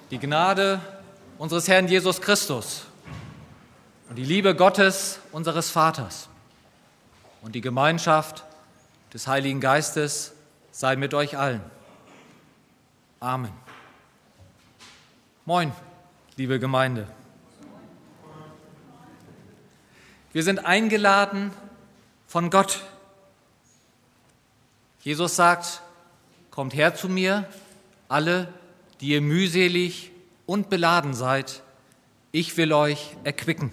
Die Gnade unseres Herrn Jesus Christus und die Liebe Gottes, unseres Vaters, und die Gemeinschaft des Heiligen Geistes sei mit euch allen. Amen. Moin, liebe Gemeinde. Wir sind eingeladen von Gott. Jesus sagt, kommt her zu mir, alle, die ihr mühselig und beladen seid, ich will euch erquicken.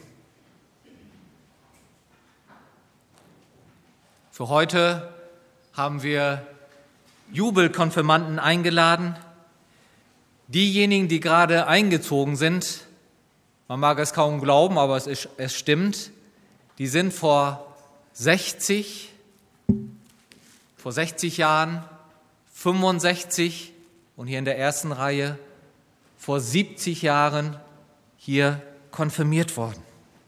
Für heute haben wir Jubelkonfirmanden eingeladen. Diejenigen, die gerade eingezogen sind, man mag es kaum glauben, aber es stimmt, die sind vor 60 Jahren, 65 und hier in der ersten Reihe vor 70 Jahren hier konfirmiert worden.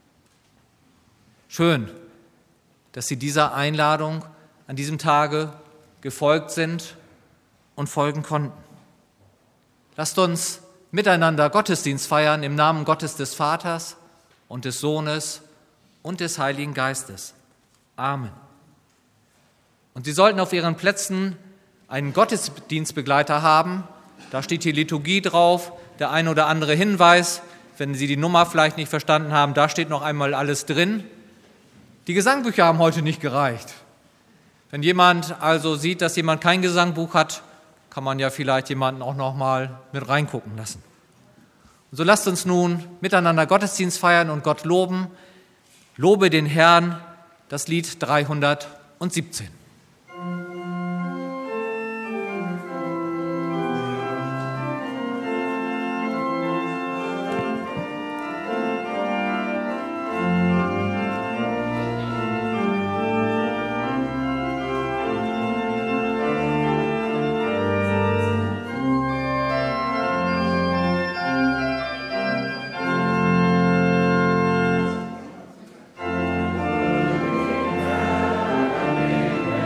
Schön, dass Sie dieser Einladung an diesem Tage gefolgt sind und folgen konnten. Lasst uns miteinander Gottesdienst feiern im Namen Gottes des Vaters und des Sohnes und des Heiligen Geistes. Amen. Und Sie sollten auf Ihren Plätzen einen Gottesdienstbegleiter haben. Da steht die Liturgie drauf, der ein oder andere Hinweis. Wenn Sie die Nummer vielleicht nicht verstanden haben, da steht noch einmal alles drin. Die Gesangbücher haben heute nicht gereicht. Wenn jemand also sieht, dass jemand kein Gesangbuch hat, kann man ja vielleicht jemanden auch noch mal mit reingucken lassen. Und so lasst uns nun miteinander Gottesdienst feiern und Gott loben. Lobe den Herrn, das Lied 317. Amen.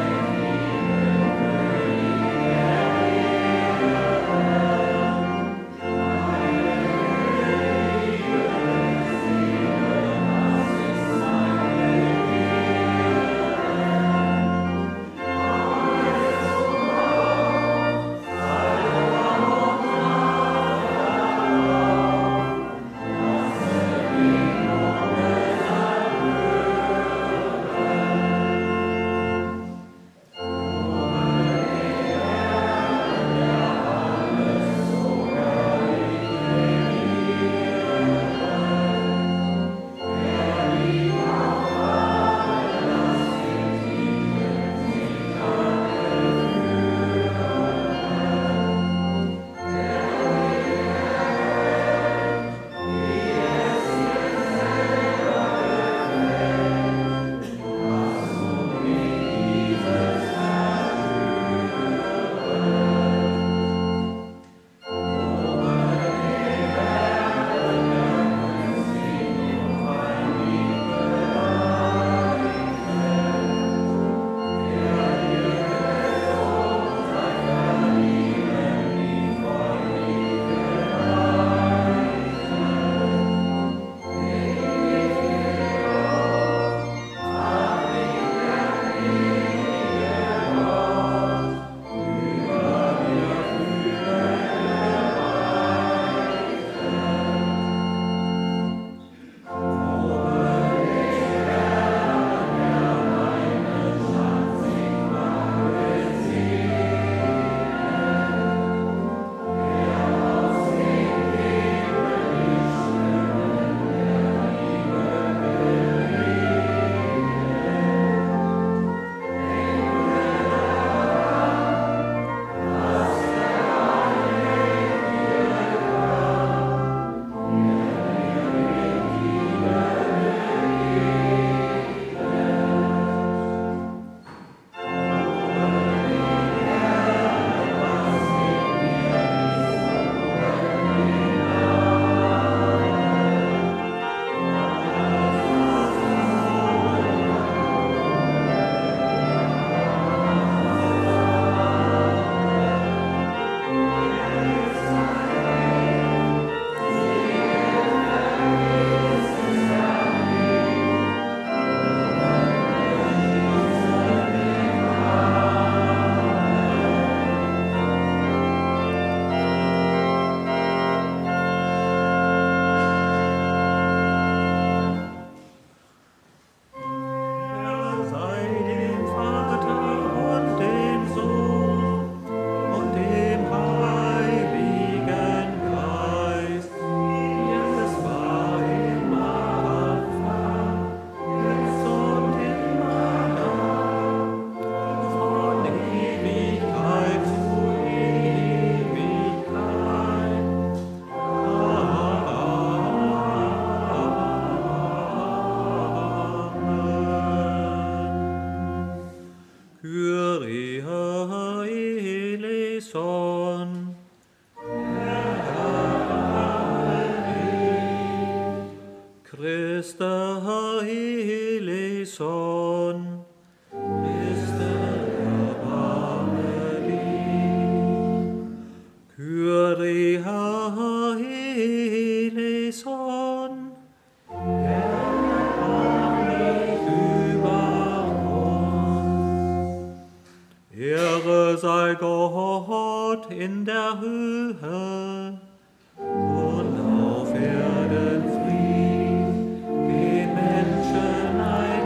Ehre sei Gott in der Höhe und auf Erden Frieden, den Menschen ein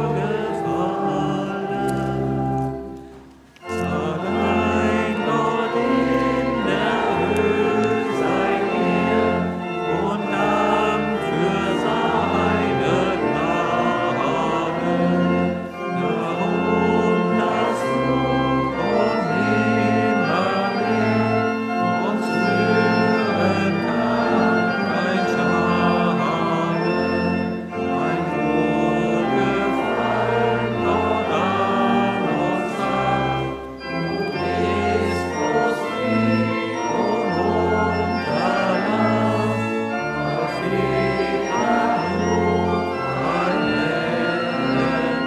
Wohlgefallen. Allein Gott in der Höhe sei Ehre und Dank für seine Gnade. Darum das Lob und nimmermehr uns rühren kann ein Schaden, ein Wohlgefallen Gott an uns hat. Christus Fried und Unterlass, Prophet Lob ein Ende.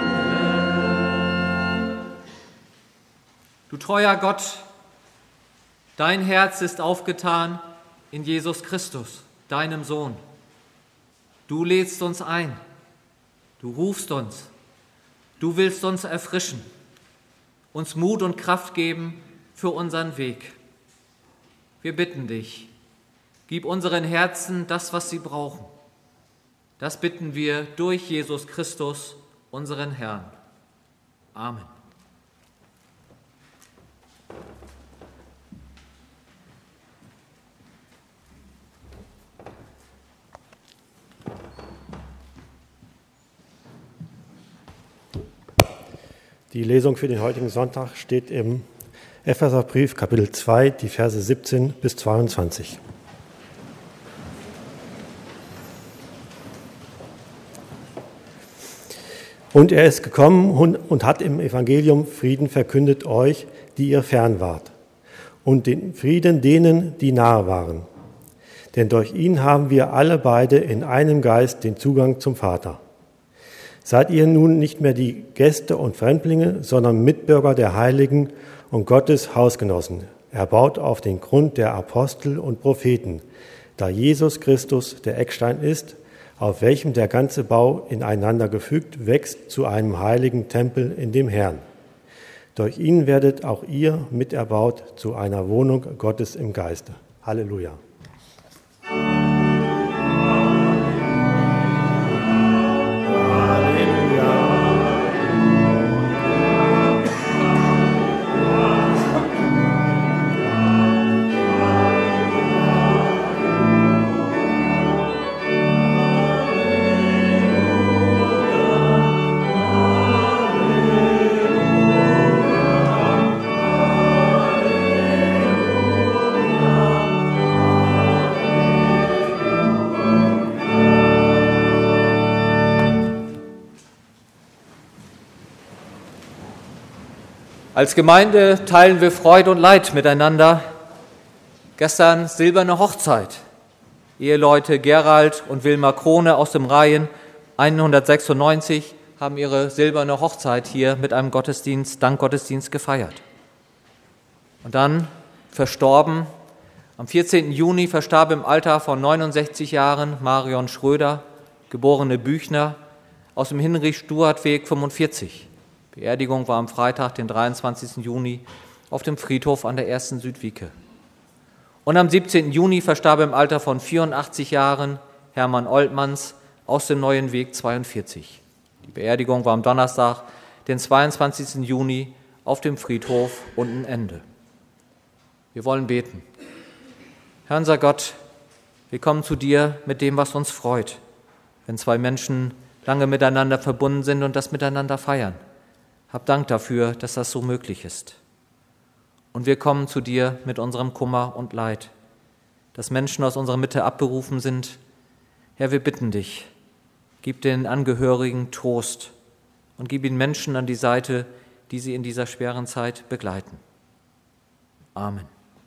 Du treuer Gott, dein Herz ist aufgetan in Jesus Christus, deinem Sohn. Du lädst uns ein, du rufst uns, du willst uns erfrischen, uns Mut und Kraft geben für unseren Weg. Wir bitten dich, gib unseren Herzen das, was sie brauchen. Das bitten wir durch Jesus Christus, unseren Herrn. Amen. Die Lesung für den heutigen Sonntag steht im Epheserbrief, Kapitel 2, die Verse 17 bis 22. Und er ist gekommen und hat im Evangelium Frieden verkündet euch, die ihr fern wart, und den Frieden denen, die nahe waren. Denn durch ihn haben wir alle beide in einem Geist den Zugang zum Vater. Seid ihr nun nicht mehr die Gäste und Fremdlinge, sondern Mitbürger der Heiligen und Gottes Hausgenossen, erbaut auf den Grund der Apostel und Propheten, da Jesus Christus der Eckstein ist, auf welchem der ganze Bau ineinander gefügt wächst zu einem heiligen Tempel in dem Herrn. Durch ihn werdet auch ihr miterbaut zu einer Wohnung Gottes im Geiste. Halleluja. Als Gemeinde teilen wir Freude und Leid miteinander. Gestern silberne Hochzeit. Eheleute Gerald und Wilma Krone aus dem Reihen 196 haben ihre silberne Hochzeit hier mit einem Dankgottesdienst gefeiert. Und dann verstorben. Am 14. Juni verstarb im Alter von 69 Jahren Marion Schröder, geborene Büchner, aus dem Hinrich-Stuart-Weg 45. Beerdigung war am Freitag, den 23. Juni, auf dem Friedhof an der 1. Südwieke. Und am 17. Juni verstarb im Alter von 84 Jahren Hermann Oltmanns aus dem Neuen Weg 42. Die Beerdigung war am Donnerstag, den 22. Juni, auf dem Friedhof Untenende. Wir wollen beten. Herr unser Gott, wir kommen zu dir mit dem, was uns freut, wenn zwei Menschen lange miteinander verbunden sind und das miteinander feiern. Hab Dank dafür, dass das so möglich ist. Und wir kommen zu dir mit unserem Kummer und Leid, dass Menschen aus unserer Mitte abberufen sind. Herr, wir bitten dich, gib den Angehörigen Trost und gib ihnen Menschen an die Seite, die sie in dieser schweren Zeit begleiten. Amen.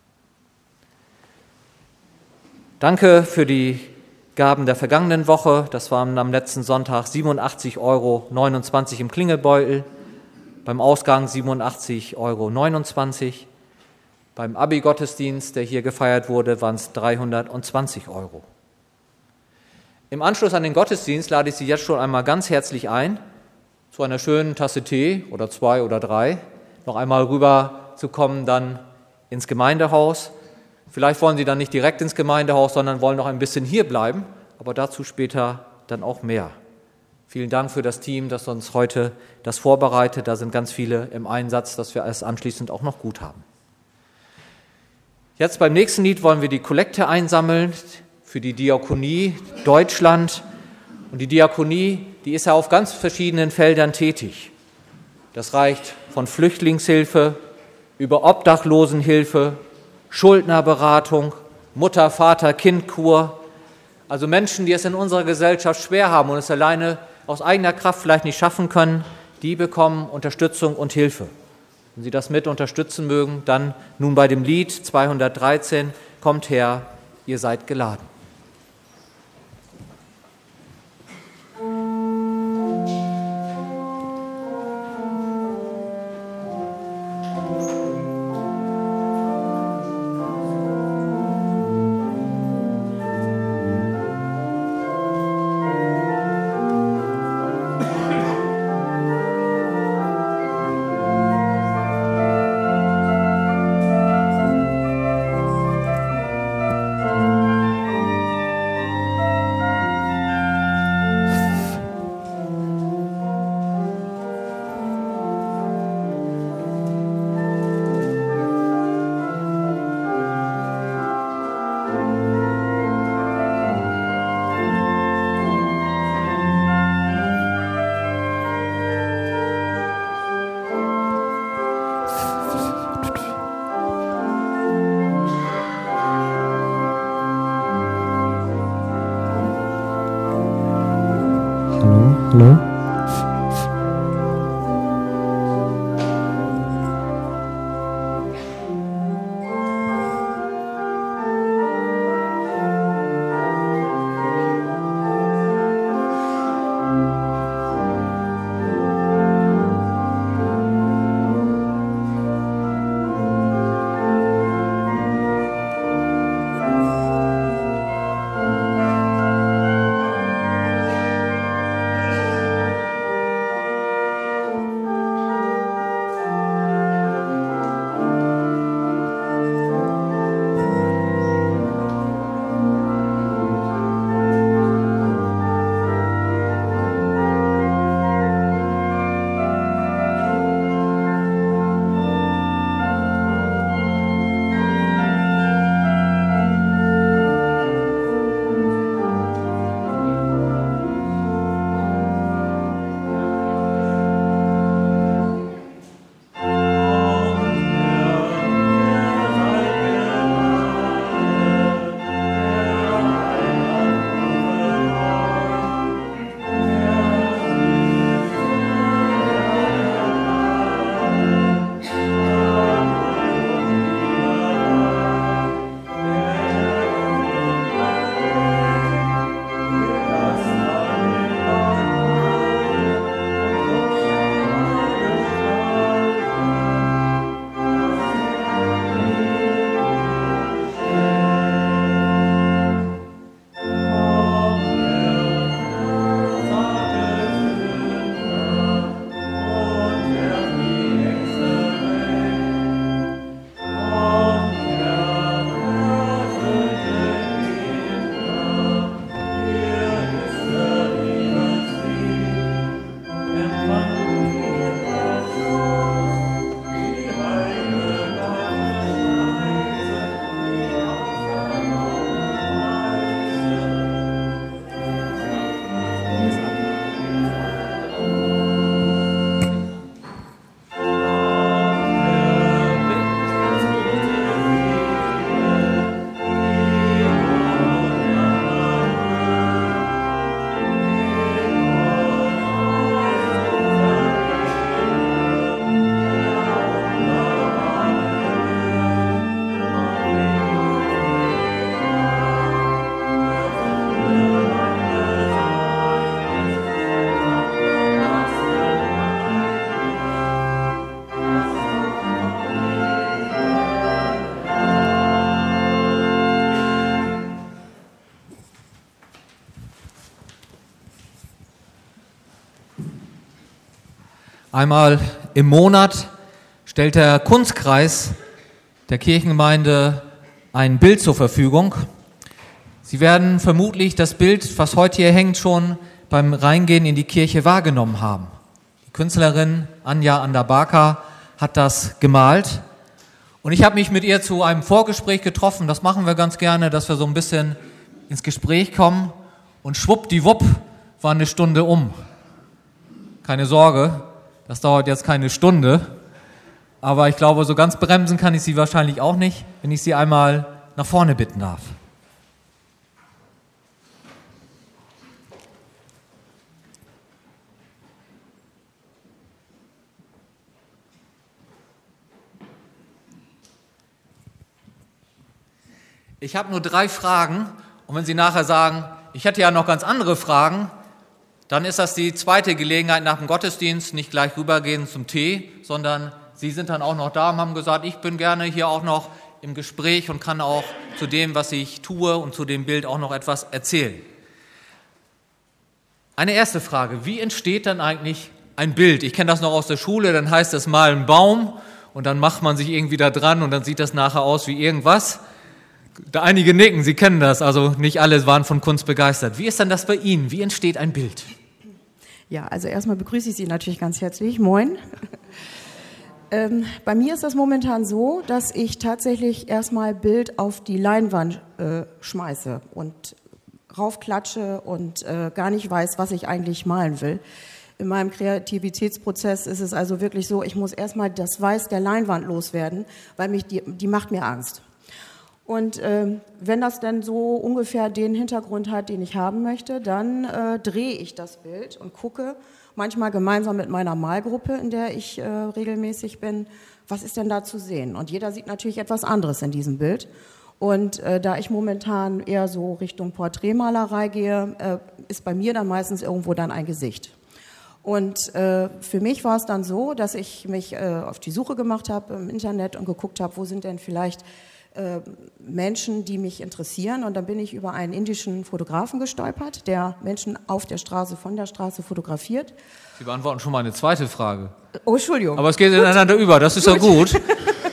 Danke für die Gaben der vergangenen Woche. Das waren am letzten Sonntag 87,29 € im Klingelbeutel. Beim Ausgang 87,29 €. Beim Abi-Gottesdienst, der hier gefeiert wurde, waren es 320 €. Im Anschluss an den Gottesdienst lade ich Sie jetzt schon einmal ganz herzlich ein, zu einer schönen Tasse Tee oder 2 oder 3, noch einmal rüber zu kommen dann ins Gemeindehaus. Vielleicht wollen Sie dann nicht direkt ins Gemeindehaus, sondern wollen noch ein bisschen hier bleiben, aber dazu später dann auch mehr. Vielen Dank für das Team, das uns heute das vorbereitet. Da sind ganz viele im Einsatz, dass wir es anschließend auch noch gut haben. Jetzt beim nächsten Lied wollen wir die Kollekte einsammeln für die Diakonie Deutschland. Und die Diakonie, die ist ja auf ganz verschiedenen Feldern tätig. Das reicht von Flüchtlingshilfe über Obdachlosenhilfe, Schuldnerberatung, Mutter, Vater, Kindkur. Also Menschen, die es in unserer Gesellschaft schwer haben und es alleine aus eigener Kraft vielleicht nicht schaffen können, die bekommen Unterstützung und Hilfe. Wenn Sie das mit unterstützen mögen, dann nun bei dem Lied 213, kommt her, ihr seid geladen. Hallo? Einmal im Monat stellt der Kunstkreis der Kirchengemeinde ein Bild zur Verfügung. Sie werden vermutlich das Bild, was heute hier hängt, schon beim Reingehen in die Kirche wahrgenommen haben. Die Künstlerin Anja Andabaka hat das gemalt. Und ich habe mich mit ihr zu einem Vorgespräch getroffen. Das machen wir ganz gerne, dass wir so ein bisschen ins Gespräch kommen. Und schwuppdiwupp war eine Stunde um. Keine Sorge, das dauert jetzt keine Stunde. Aber ich glaube, so ganz bremsen kann ich sie wahrscheinlich auch nicht, wenn ich sie einmal nach vorne bitten darf. Ich habe nur 3 Fragen und wenn Sie nachher sagen, ich hätte ja noch ganz andere Fragen, dann ist das die zweite Gelegenheit nach dem Gottesdienst, nicht gleich rübergehen zum Tee, sondern Sie sind dann auch noch da und haben gesagt, ich bin gerne hier auch noch im Gespräch und kann auch zu dem, was ich tue und zu dem Bild auch noch etwas erzählen. Eine erste Frage, wie entsteht dann eigentlich ein Bild? Ich kenne das noch aus der Schule, dann heißt es mal ein Baum und dann macht man sich irgendwie da dran und dann sieht das nachher aus wie irgendwas. Einige nicken, Sie kennen das, also nicht alle waren von Kunst begeistert. Wie ist denn das bei Ihnen? Wie entsteht ein Bild? Ja, also erstmal begrüße ich Sie natürlich ganz herzlich. Moin. Bei mir ist das momentan so, dass ich tatsächlich erstmal Bild auf die Leinwand schmeiße und raufklatsche und gar nicht weiß, was ich eigentlich malen will. In meinem Kreativitätsprozess ist es also wirklich so, ich muss erstmal das Weiß der Leinwand loswerden, weil die macht mir Angst. Und wenn das dann so ungefähr den Hintergrund hat, den ich haben möchte, dann drehe ich das Bild und gucke, manchmal gemeinsam mit meiner Malgruppe, in der ich regelmäßig bin, was ist denn da zu sehen? Und jeder sieht natürlich etwas anderes in diesem Bild. Und da ich momentan eher so Richtung Porträtmalerei gehe, ist bei mir dann meistens irgendwo dann ein Gesicht. Und für mich war es dann so, dass ich mich auf die Suche gemacht habe im Internet und geguckt habe, wo sind denn vielleicht Menschen, die mich interessieren. Und dann bin ich über einen indischen Fotografen gestolpert, der Menschen auf der Straße, von der Straße fotografiert. Sie beantworten schon mal eine zweite Frage. Oh, Entschuldigung. Aber es geht ineinander über, das ist ja gut.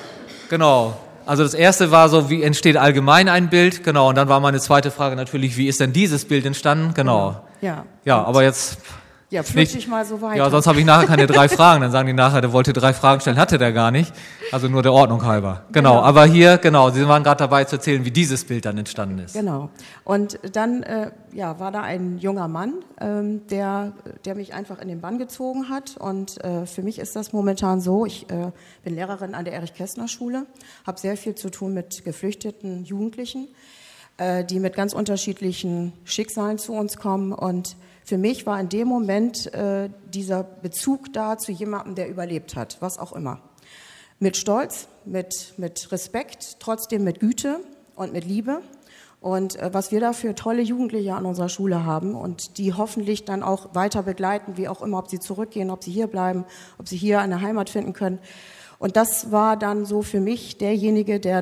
Genau. Also das erste war so, wie entsteht allgemein ein Bild? Genau. Und dann war meine zweite Frage natürlich, wie ist denn dieses Bild entstanden? Genau. Ja. Ja, aber jetzt... Ja, flutsch ich mal so weiter. Ja, sonst habe ich nachher keine 3 Fragen. Dann sagen die nachher, der wollte 3 Fragen stellen, hatte der gar nicht. Also nur der Ordnung halber. Genau, aber hier, genau, Sie waren gerade dabei zu erzählen, wie dieses Bild dann entstanden ist. Genau. Und dann war da ein junger Mann, der mich einfach in den Bann gezogen hat. Und für mich ist das momentan so, ich bin Lehrerin an der Erich-Kästner-Schule, habe sehr viel zu tun mit geflüchteten Jugendlichen, die mit ganz unterschiedlichen Schicksalen zu uns kommen. Und für mich war in dem Moment dieser Bezug da zu jemandem, der überlebt hat, was auch immer. Mit Stolz, mit Respekt, trotzdem mit Güte und mit Liebe. Und was wir da für tolle Jugendliche an unserer Schule haben und die hoffentlich dann auch weiter begleiten, wie auch immer, ob sie zurückgehen, ob sie hier bleiben, ob sie hier eine Heimat finden können. Und das war dann so für mich derjenige, der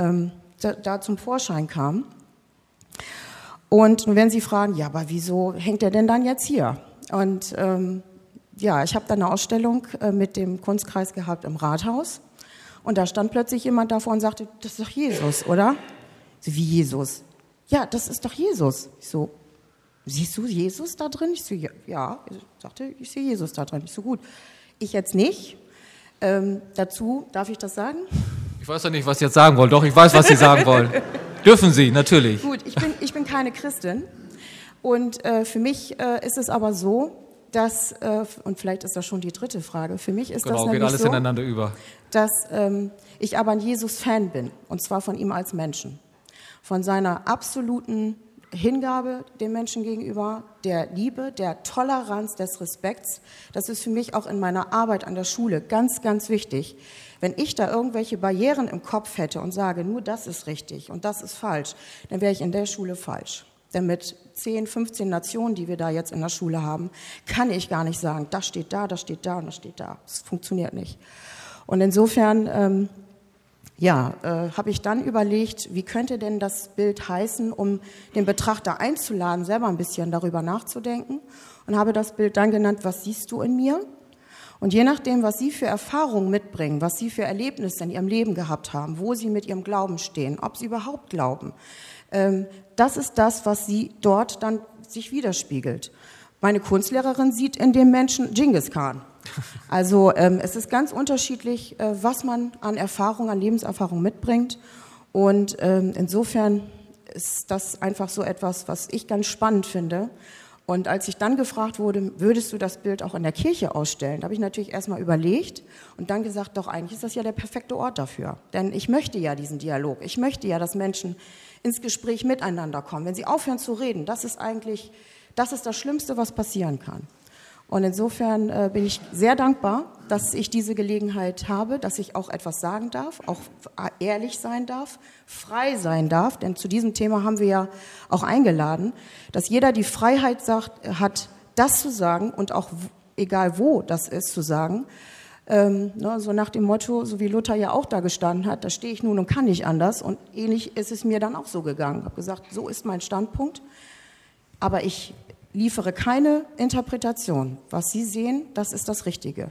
da zum Vorschein kam. Und wenn Sie fragen, ja, aber wieso hängt er denn dann jetzt hier? Und ja, ich habe dann eine Ausstellung mit dem Kunstkreis gehabt im Rathaus. Und da stand plötzlich jemand davor und sagte, das ist doch Jesus, oder? So, wie Jesus? Ja, das ist doch Jesus. Ich so, siehst du Jesus da drin? Ich so, ja. Ich sagte, ich sehe Jesus da drin. Ich so, gut. Ich jetzt nicht. Dazu, darf ich das sagen? Ich weiß ja nicht, was Sie jetzt sagen wollen. Doch, ich weiß, was Sie sagen wollen. Dürfen Sie, natürlich. Gut, ich bin keine Christin. Und für mich ist es aber so, dass, und vielleicht ist das schon die dritte Frage, für mich ist das nämlich geht alles so, ineinander über. Dass ich aber ein Jesus-Fan bin, und zwar von ihm als Menschen. Von seiner absoluten Hingabe dem Menschen gegenüber, der Liebe, der Toleranz, des Respekts. Das ist für mich auch in meiner Arbeit an der Schule ganz, ganz wichtig. Wenn ich da irgendwelche Barrieren im Kopf hätte und sage, nur das ist richtig und das ist falsch, dann wäre ich in der Schule falsch. Denn mit 10, 15 Nationen, die wir da jetzt in der Schule haben, kann ich gar nicht sagen, das steht da und das steht da. Das funktioniert nicht. Und insofern habe ich dann überlegt, wie könnte denn das Bild heißen, um den Betrachter einzuladen, selber ein bisschen darüber nachzudenken. Und habe das Bild dann genannt, was siehst du in mir? Und je nachdem, was Sie für Erfahrungen mitbringen, was Sie für Erlebnisse in Ihrem Leben gehabt haben, wo Sie mit Ihrem Glauben stehen, ob Sie überhaupt glauben, das ist das, was Sie dort dann sich widerspiegelt. Meine Kunstlehrerin sieht in dem Menschen Genghis Khan. Also es ist ganz unterschiedlich, was man an Erfahrung, an Lebenserfahrung mitbringt. Und insofern ist das einfach so etwas, was ich ganz spannend finde. Und als ich dann gefragt wurde, würdest du das Bild auch in der Kirche ausstellen, da habe ich natürlich erstmal überlegt und dann gesagt, doch eigentlich ist das ja der perfekte Ort dafür. Denn ich möchte ja diesen Dialog, ich möchte ja, dass Menschen ins Gespräch miteinander kommen. Wenn sie aufhören zu reden, das ist das Schlimmste, was passieren kann. Und insofern bin ich sehr dankbar, dass ich diese Gelegenheit habe, dass ich auch etwas sagen darf, auch ehrlich sein darf, frei sein darf. Denn zu diesem Thema haben wir ja auch eingeladen, dass jeder die Freiheit hat, das zu sagen und auch egal wo das ist, zu sagen. So nach dem Motto, so wie Luther ja auch da gestanden hat, da stehe ich nun und kann nicht anders. Und ähnlich ist es mir dann auch so gegangen. Ich habe gesagt, so ist mein Standpunkt, aber ich liefere keine Interpretation. Was Sie sehen, das ist das Richtige.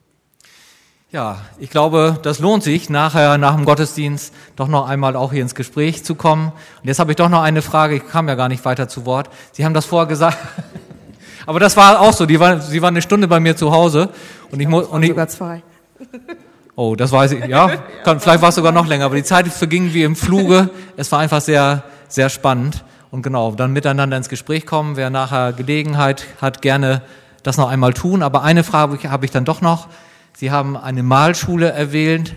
Ja, ich glaube, das lohnt sich, nachher nach dem Gottesdienst doch noch einmal auch hier ins Gespräch zu kommen. Und jetzt habe ich doch noch eine Frage, ich kam ja gar nicht weiter zu Wort. Sie haben das vorher gesagt, aber das war auch so, Sie waren eine Stunde bei mir zu Hause. Und ich sogar 2. Oh, das weiß ich, ja, vielleicht war es sogar noch länger, aber die Zeit verging wie im Fluge. Es war einfach sehr, sehr spannend. Und genau, dann miteinander ins Gespräch kommen. Wer nachher Gelegenheit hat, gerne das noch einmal tun. Aber eine Frage habe ich dann doch noch. Sie haben eine Malschule erwähnt.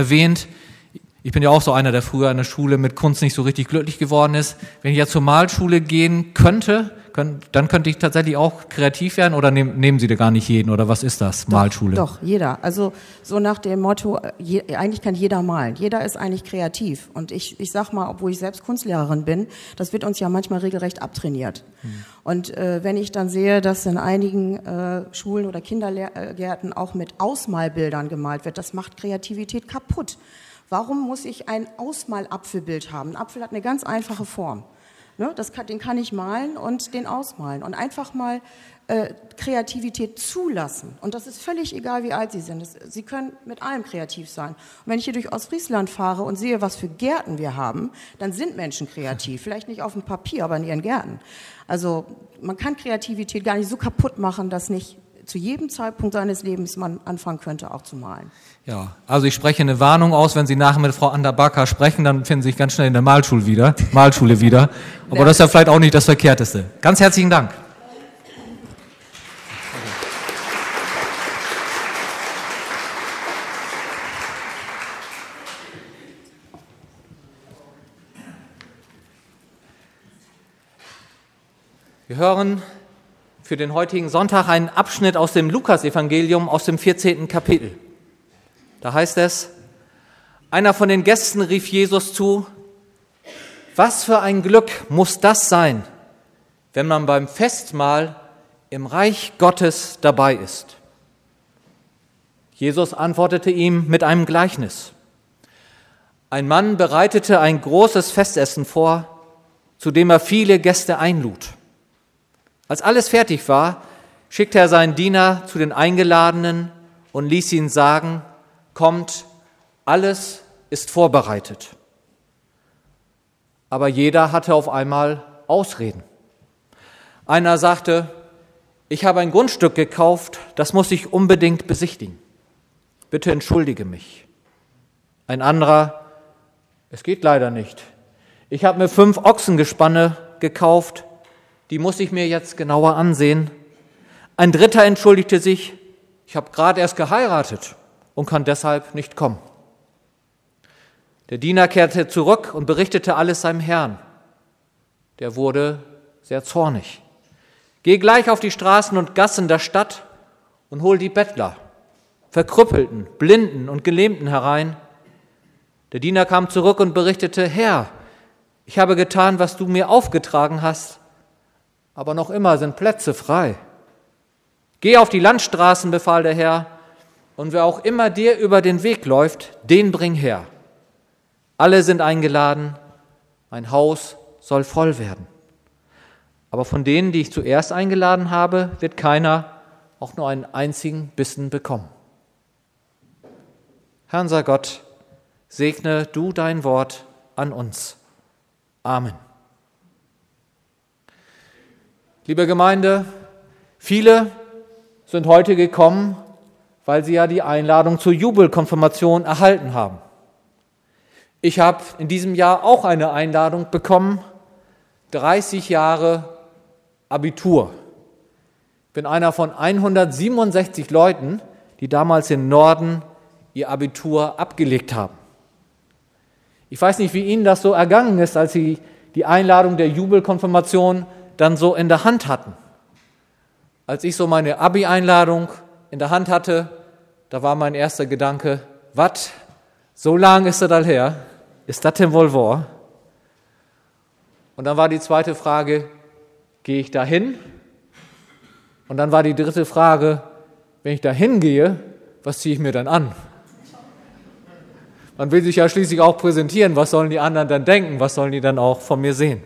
Ich bin ja auch so einer, der früher in der Schule mit Kunst nicht so richtig glücklich geworden ist. Wenn ich jetzt zur Malschule gehen könnte, dann könnte ich tatsächlich auch kreativ werden oder nehmen Sie da gar nicht jeden oder was ist das, Malschule? Doch, jeder. Also so nach dem Motto, eigentlich kann jeder malen. Jeder ist eigentlich kreativ. Und ich sag mal, obwohl ich selbst Kunstlehrerin bin, das wird uns ja manchmal regelrecht abtrainiert. Und wenn ich dann sehe, dass in einigen Schulen oder Kindergärten auch mit Ausmalbildern gemalt wird, das macht Kreativität kaputt. Warum muss ich ein Ausmalapfelbild haben? Ein Apfel hat eine ganz einfache Form. Ne, den kann ich malen und den ausmalen und einfach mal Kreativität zulassen. Und das ist völlig egal, wie alt Sie sind. Sie können mit allem kreativ sein. Und wenn ich hier durch Ostfriesland fahre und sehe, was für Gärten wir haben, dann sind Menschen kreativ. Vielleicht nicht auf dem Papier, aber in ihren Gärten. Also man kann Kreativität gar nicht so kaputt machen, dass nicht zu jedem Zeitpunkt seines Lebens man anfangen könnte, auch zu malen. Ja, also ich spreche eine Warnung aus, wenn Sie nachher mit Frau Anderbacker sprechen, dann finden Sie sich ganz schnell in der Malschule wieder. Aber das ist ja vielleicht auch nicht das Verkehrteste. Ganz herzlichen Dank. Wir hören für den heutigen Sonntag einen Abschnitt aus dem Lukasevangelium aus dem 14. Kapitel. Da heißt es, einer von den Gästen rief Jesus zu, was für ein Glück muss das sein, wenn man beim Festmahl im Reich Gottes dabei ist. Jesus antwortete ihm mit einem Gleichnis. Ein Mann bereitete ein großes Festessen vor, zu dem er viele Gäste einlud. Als alles fertig war, schickte er seinen Diener zu den Eingeladenen und ließ ihnen sagen, kommt, alles ist vorbereitet. Aber jeder hatte auf einmal Ausreden. Einer sagte, ich habe ein Grundstück gekauft, das muss ich unbedingt besichtigen. Bitte entschuldige mich. Ein anderer, es geht leider nicht. Ich habe mir 5 Ochsengespanne gekauft, die muss ich mir jetzt genauer ansehen. Ein dritter entschuldigte sich, ich habe gerade erst geheiratet und kann deshalb nicht kommen. Der Diener kehrte zurück und berichtete alles seinem Herrn. Der wurde sehr zornig. Geh gleich auf die Straßen und Gassen der Stadt und hol die Bettler, Verkrüppelten, Blinden und Gelähmten herein. Der Diener kam zurück und berichtete, Herr, ich habe getan, was du mir aufgetragen hast, aber noch immer sind Plätze frei. Geh auf die Landstraßen, befahl der Herr, und wer auch immer dir über den Weg läuft, den bring her. Alle sind eingeladen, mein Haus soll voll werden. Aber von denen, die ich zuerst eingeladen habe, wird keiner auch nur einen einzigen Bissen bekommen. Herr unser Gott, segne du dein Wort an uns. Amen. Liebe Gemeinde, viele sind heute gekommen, weil sie ja die Einladung zur Jubelkonfirmation erhalten haben. Ich habe in diesem Jahr auch eine Einladung bekommen, 30 Jahre Abitur. Ich bin einer von 167 Leuten, die damals im Norden ihr Abitur abgelegt haben. Ich weiß nicht, wie Ihnen das so ergangen ist, als Sie die Einladung der Jubelkonfirmation dann so in der Hand hatten. Als ich so meine Abi-Einladung in der Hand hatte, da war mein erster Gedanke, was, so lang ist das all her? Ist das denn wohl wahr? Und dann war die zweite Frage, gehe ich da hin? Und dann war die dritte Frage, wenn ich da hingehe, was ziehe ich mir dann an? Man will sich ja schließlich auch präsentieren, was sollen die anderen dann denken, was sollen die dann auch von mir sehen?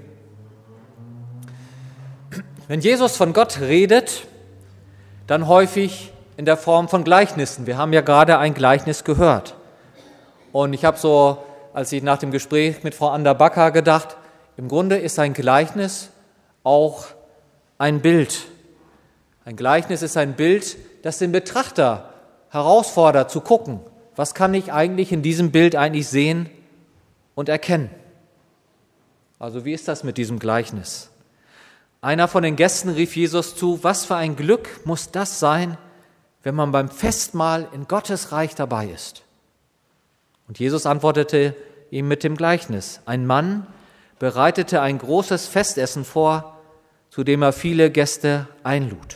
Wenn Jesus von Gott redet, dann häufig in der Form von Gleichnissen. Wir haben ja gerade ein Gleichnis gehört. Und ich habe so, als ich nach dem Gespräch mit Frau Ander-Backer gedacht, im Grunde ist ein Gleichnis auch ein Bild. Ein Gleichnis ist ein Bild, das den Betrachter herausfordert, zu gucken, was kann ich eigentlich in diesem Bild eigentlich sehen und erkennen. Also wie ist das mit diesem Gleichnis? Einer von den Gästen rief Jesus zu, was für ein Glück muss das sein, wenn man beim Festmahl in Gottes Reich dabei ist. Und Jesus antwortete ihm mit dem Gleichnis. Ein Mann bereitete ein großes Festessen vor, zu dem er viele Gäste einlud.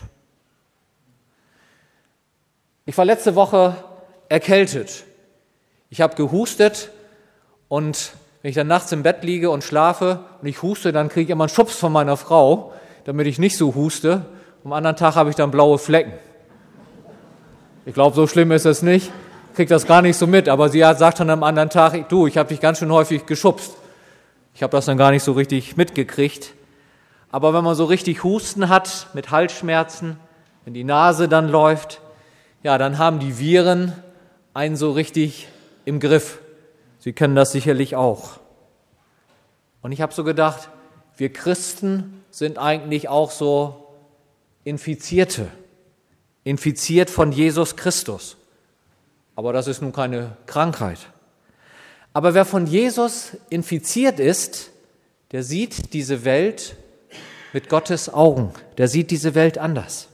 Ich war letzte Woche erkältet. Ich habe gehustet und wenn ich dann nachts im Bett liege und schlafe und ich huste, dann kriege ich immer einen Schubs von meiner Frau, damit ich nicht so huste. Am anderen Tag habe ich dann blaue Flecken. Ich glaube, so schlimm ist es nicht. Ich kriege das gar nicht so mit, aber sie sagt dann am anderen Tag, du, ich habe dich ganz schön häufig geschubst. Ich habe das dann gar nicht so richtig mitgekriegt. Aber wenn man so richtig Husten hat mit Halsschmerzen, wenn die Nase dann läuft, ja, dann haben die Viren einen so richtig im Griff. Sie kennen das sicherlich auch. Und ich habe so gedacht, wir Christen sind eigentlich auch so Infizierte, infiziert von Jesus Christus. Aber das ist nun keine Krankheit. Aber wer von Jesus infiziert ist, der sieht diese Welt mit Gottes Augen. Der sieht diese Welt anders.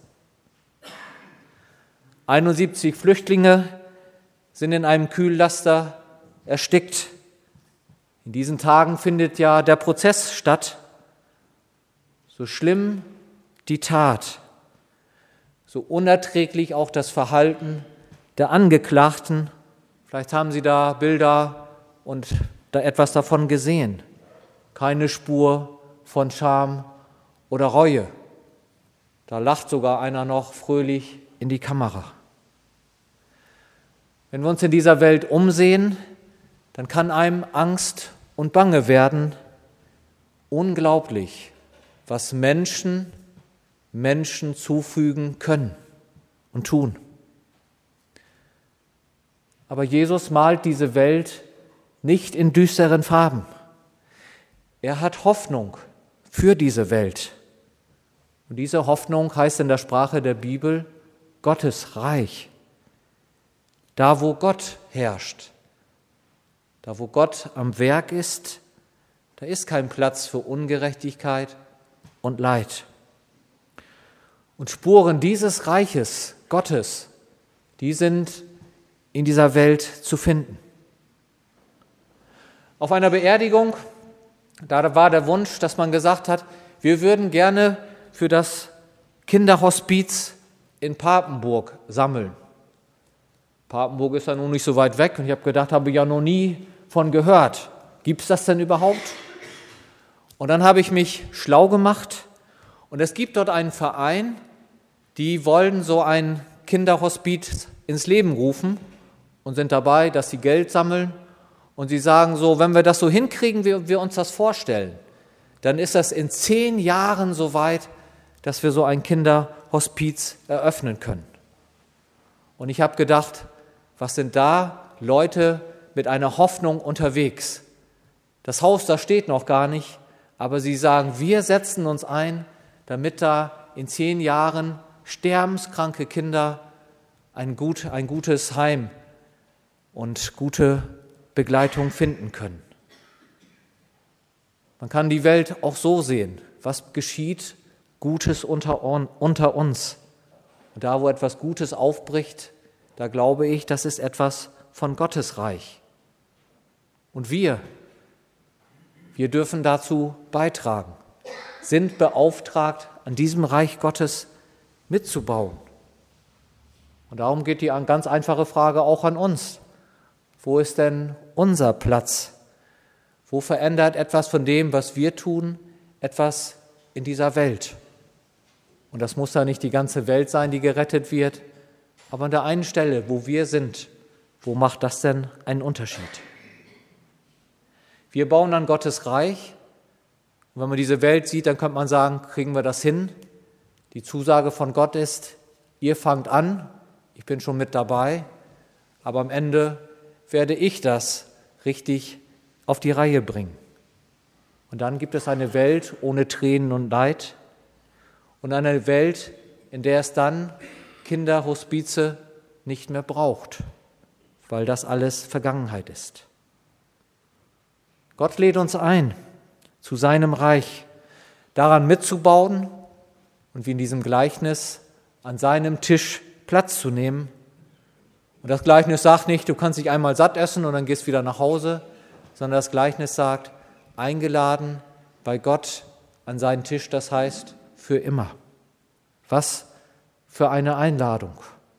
71 Flüchtlinge sind in einem Kühllaster erstickt. In diesen Tagen findet ja der Prozess statt. So schlimm die Tat, so unerträglich auch das Verhalten der Angeklagten. Vielleicht haben Sie da Bilder und da etwas davon gesehen. Keine Spur von Scham oder Reue. Da lacht sogar einer noch fröhlich in die Kamera. Wenn wir uns in dieser Welt umsehen, dann kann einem Angst und Bange werden. Unglaublich, was Menschen zufügen können und tun. Aber Jesus malt diese Welt nicht in düsteren Farben. Er hat Hoffnung für diese Welt. Und diese Hoffnung heißt in der Sprache der Bibel Gottes Reich. Da, wo Gott herrscht, da, wo Gott am Werk ist, da ist kein Platz für Ungerechtigkeit und Leid. Und Spuren dieses Reiches Gottes, die sind in dieser Welt zu finden. Auf einer Beerdigung, da war der Wunsch, dass man gesagt hat, wir würden gerne für das Kinderhospiz in Papenburg sammeln. Papenburg ist ja nun nicht so weit weg und ich habe gedacht, habe ich ja noch nie von gehört. Gibt es das denn überhaupt? Und dann habe ich mich schlau gemacht und es gibt dort einen Verein, die wollen so ein Kinderhospiz ins Leben rufen und sind dabei, dass sie Geld sammeln und sie sagen so, wenn wir das so hinkriegen, wie wir uns das vorstellen, dann ist das in 10 Jahren so weit, dass wir so ein Kinderhospiz Kinderhospiz eröffnen können. Und ich habe gedacht, was sind da Leute mit einer Hoffnung unterwegs? Das Haus, das steht noch gar nicht, aber sie sagen, wir setzen uns ein, damit da in 10 Jahren sterbenskranke Kinder ein gutes Heim und gute Begleitung finden können. Man kann die Welt auch so sehen, was geschieht Gutes unter uns. Und da, wo etwas Gutes aufbricht, da glaube ich, das ist etwas von Gottes Reich. Und wir dürfen dazu beitragen, sind beauftragt, an diesem Reich Gottes mitzubauen. Und darum geht die ganz einfache Frage auch an uns. Wo ist denn unser Platz? Wo verändert etwas von dem, was wir tun, etwas in dieser Welt? Und das muss ja nicht die ganze Welt sein, die gerettet wird, aber an der einen Stelle, wo wir sind, wo macht das denn einen Unterschied? Wir bauen an Gottes Reich. Und wenn man diese Welt sieht, dann könnte man sagen, kriegen wir das hin? Die Zusage von Gott ist, ihr fangt an, ich bin schon mit dabei, aber am Ende werde ich das richtig auf die Reihe bringen. Und dann gibt es eine Welt ohne Tränen und Leid und eine Welt, in der es dann Kinderhospize nicht mehr braucht, weil das alles Vergangenheit ist. Gott lädt uns ein, zu seinem Reich, daran mitzubauen und wie in diesem Gleichnis an seinem Tisch Platz zu nehmen. Und das Gleichnis sagt nicht, du kannst dich einmal satt essen und dann gehst wieder nach Hause, sondern das Gleichnis sagt, eingeladen bei Gott an seinen Tisch, das heißt für immer. Was für eine Einladung.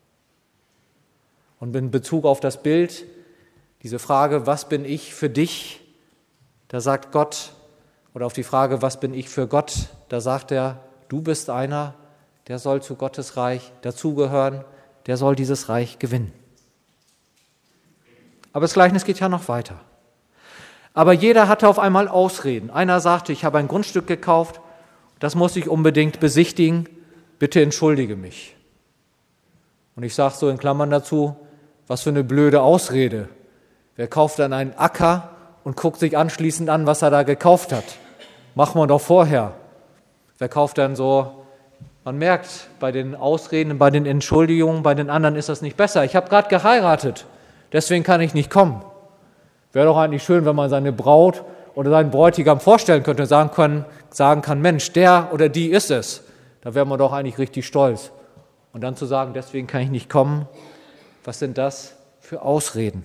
Und in Bezug auf das Bild, diese Frage, was bin ich für dich, da sagt Gott, oder auf die Frage, was bin ich für Gott, da sagt er, du bist einer, der soll zu Gottes Reich dazugehören, der soll dieses Reich gewinnen. Aber das Gleichnis geht ja noch weiter. Aber jeder hatte auf einmal Ausreden. Einer sagte, ich habe ein Grundstück gekauft, das muss ich unbedingt besichtigen, bitte entschuldige mich. Und ich sage so in Klammern dazu, was für eine blöde Ausrede. Wer kauft dann einen Acker und guckt sich anschließend an, was er da gekauft hat? Machen wir doch vorher. Wer kauft dann so, man merkt bei den Ausreden, bei den Entschuldigungen, bei den anderen ist das nicht besser. Ich habe gerade geheiratet, deswegen kann ich nicht kommen. Wäre doch eigentlich schön, wenn man seine Braut oder seinen Bräutigam vorstellen könnte, sagen kann, Mensch, der oder die ist es. Da wäre man doch eigentlich richtig stolz. Und dann zu sagen, deswegen kann ich nicht kommen, was sind das für Ausreden?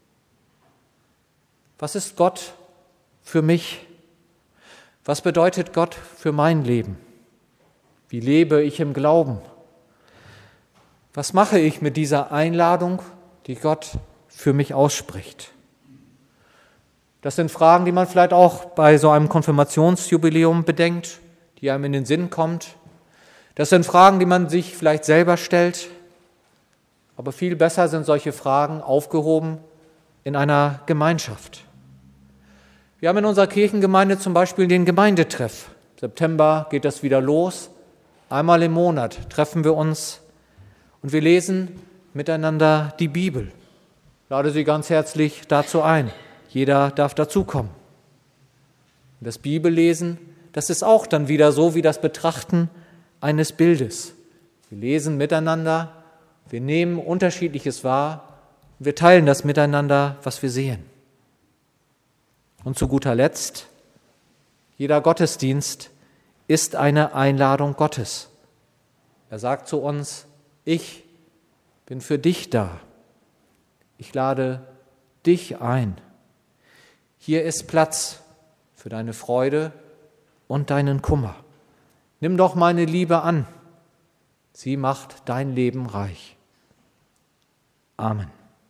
Was ist Gott für mich? Was bedeutet Gott für mein Leben? Wie lebe ich im Glauben? Was mache ich mit dieser Einladung, die Gott für mich ausspricht? Das sind Fragen, die man vielleicht auch bei so einem Konfirmationsjubiläum bedenkt, die einem in den Sinn kommt. Das sind Fragen, die man sich vielleicht selber stellt. Aber viel besser sind solche Fragen aufgehoben in einer Gemeinschaft. Wir haben in unserer Kirchengemeinde zum Beispiel den Gemeindetreff. Im September geht das wieder los. Einmal im Monat treffen wir uns und wir lesen miteinander die Bibel. Ich lade Sie ganz herzlich dazu ein. Jeder darf dazukommen. Und das Bibellesen, das ist auch dann wieder so wie das Betrachten eines Bildes. Wir lesen miteinander, wir nehmen Unterschiedliches wahr und wir teilen das miteinander, was wir sehen. Und zu guter Letzt, jeder Gottesdienst ist eine Einladung Gottes. Er sagt zu uns, ich bin für dich da. Ich lade dich ein. Hier ist Platz für deine Freude und deinen Kummer. Nimm doch meine Liebe an. Sie macht dein Leben reich. Amen.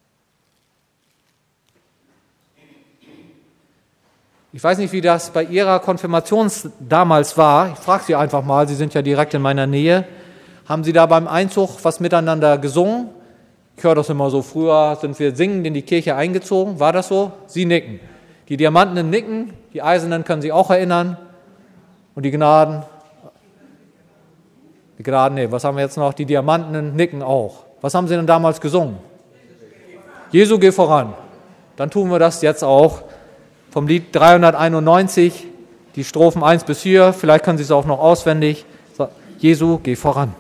Ich weiß nicht, wie das bei Ihrer Konfirmation damals war. Ich frage Sie einfach mal, Sie sind ja direkt in meiner Nähe. Haben Sie da beim Einzug was miteinander gesungen? Ich höre das immer so, früher sind wir singend in die Kirche eingezogen. War das so? Sie nicken. Die Diamantenen nicken, die Eisernen können sich auch erinnern. Und die Gnaden. Gerade, nee, was haben wir jetzt noch? Die Diamanten nicken auch. Was haben sie denn damals gesungen? Jesu, geh voran. Dann tun wir das jetzt auch vom Lied 391, die Strophen 1 bis 4. Vielleicht können Sie es auch noch auswendig. So, Jesu, geh voran.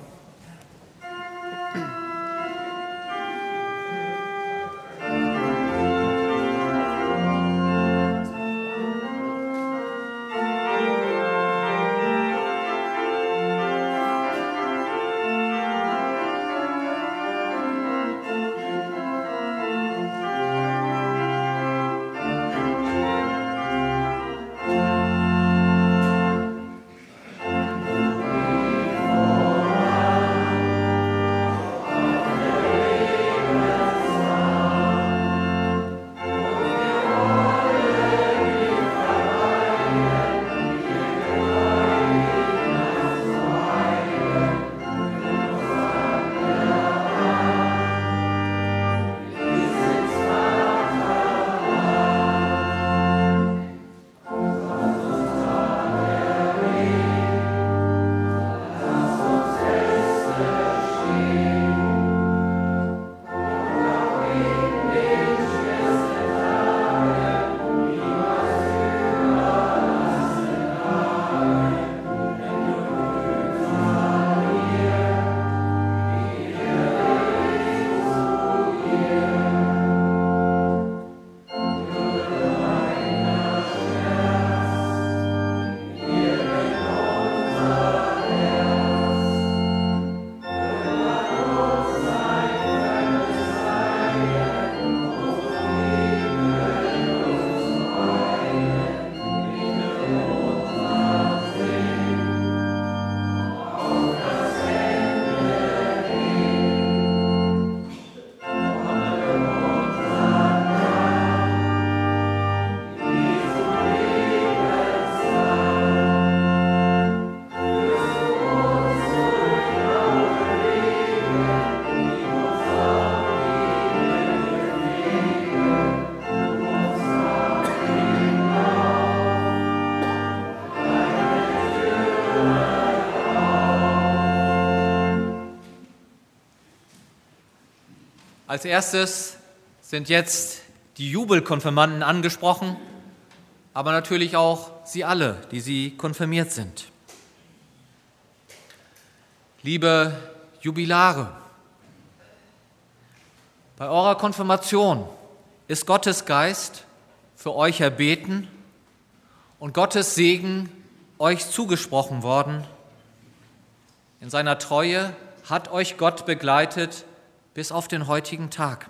Als erstes sind jetzt die Jubelkonfirmanden angesprochen, aber natürlich auch Sie alle, die Sie konfirmiert sind. Liebe Jubilare, bei eurer Konfirmation ist Gottes Geist für euch erbeten und Gottes Segen euch zugesprochen worden. In seiner Treue hat euch Gott begleitet bis auf den heutigen Tag.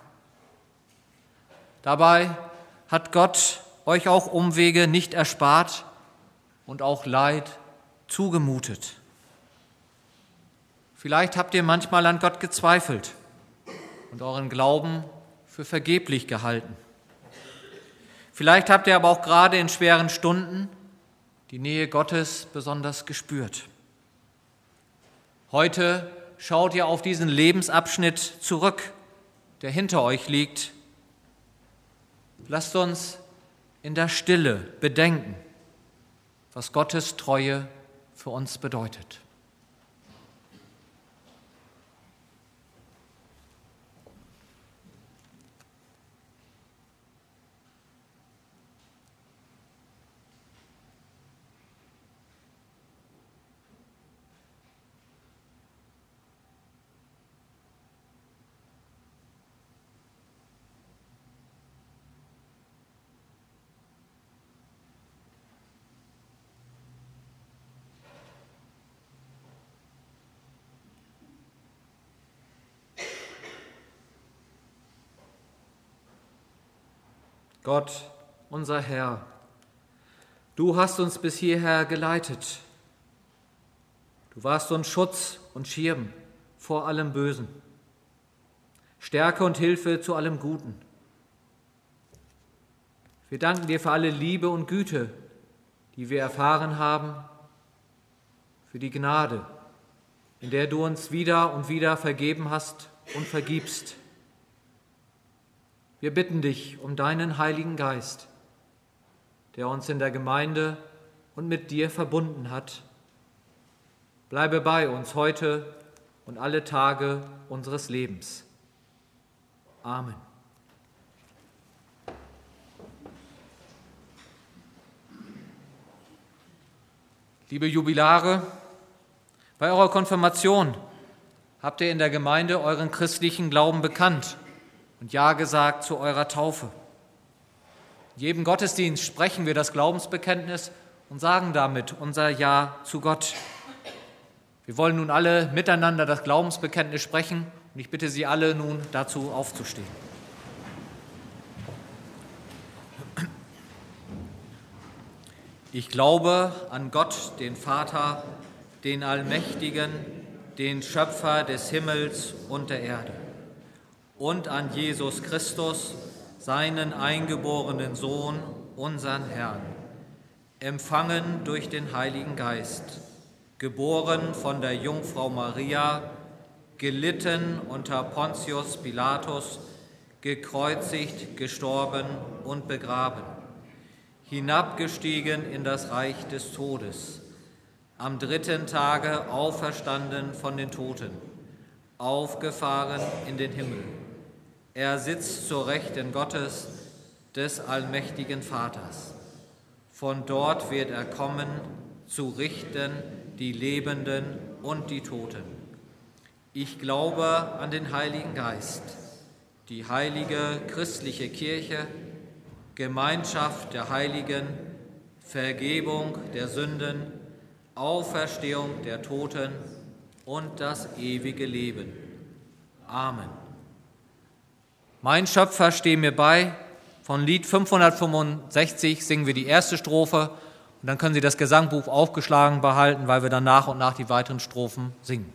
Dabei hat Gott euch auch Umwege nicht erspart und auch Leid zugemutet. Vielleicht habt ihr manchmal an Gott gezweifelt und euren Glauben für vergeblich gehalten. Vielleicht habt ihr aber auch gerade in schweren Stunden die Nähe Gottes besonders gespürt. Heute schaut ihr auf diesen Lebensabschnitt zurück, der hinter euch liegt. Lasst uns in der Stille bedenken, was Gottes Treue für uns bedeutet. Gott, unser Herr, du hast uns bis hierher geleitet. Du warst uns Schutz und Schirm vor allem Bösen, Stärke und Hilfe zu allem Guten. Wir danken dir für alle Liebe und Güte, die wir erfahren haben, für die Gnade, in der du uns wieder und wieder vergeben hast und vergibst. Wir bitten dich um deinen Heiligen Geist, der uns in der Gemeinde und mit dir verbunden hat. bleibe bei uns heute und alle Tage unseres Lebens. Amen. Liebe Jubilare, bei eurer Konfirmation habt ihr in der Gemeinde euren christlichen Glauben bekannt und Ja gesagt zu eurer Taufe. In jedem Gottesdienst sprechen wir das Glaubensbekenntnis und sagen damit unser Ja zu Gott. Wir wollen nun alle miteinander das Glaubensbekenntnis sprechen und ich bitte Sie alle nun dazu aufzustehen. Ich glaube an Gott, den Vater, den Allmächtigen, den Schöpfer des Himmels und der Erde, und an Jesus Christus, seinen eingeborenen Sohn, unseren Herrn, empfangen durch den Heiligen Geist, geboren von der Jungfrau Maria, gelitten unter Pontius Pilatus, gekreuzigt, gestorben und begraben, hinabgestiegen in das Reich des Todes, am 3. Tage auferstanden von den Toten, aufgefahren in den Himmel. Er sitzt zur Rechten Gottes, des allmächtigen Vaters. Von dort wird er kommen, zu richten die Lebenden und die Toten. Ich glaube an den Heiligen Geist, die heilige christliche Kirche, Gemeinschaft der Heiligen, Vergebung der Sünden, Auferstehung der Toten und das ewige Leben. Amen. Mein Schöpfer, steh mir bei. Von Lied 565 singen wir die erste Strophe und dann können Sie das Gesangbuch aufgeschlagen behalten, weil wir dann nach und nach die weiteren Strophen singen.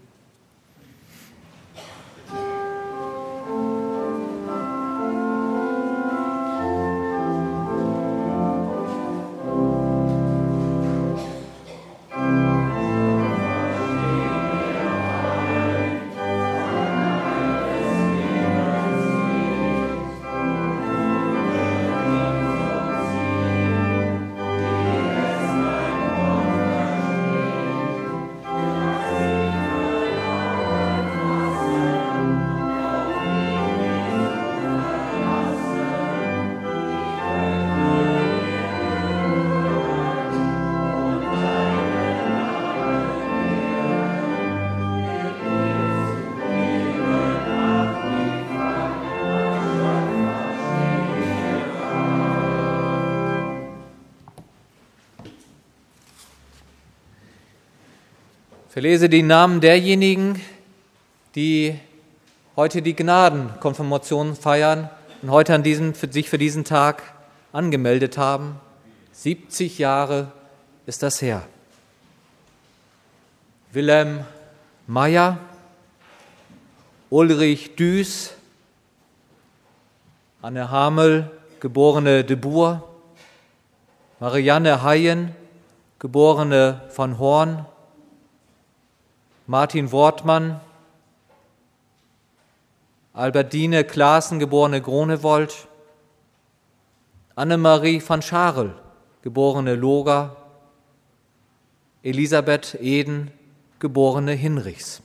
Ich lese die Namen derjenigen, die heute die Gnadenkonfirmation feiern und heute sich für diesen Tag angemeldet haben. 70 Jahre ist das her. Wilhelm Meyer, Ulrich Düß, Anne Hamel, geborene de Boer, Marianne Heyen, geborene von Horn, Martin Wortmann, Albertine Klaassen, geborene Gronewold, Annemarie van Scharel, geborene Loger, Elisabeth Eden, geborene Hinrichs.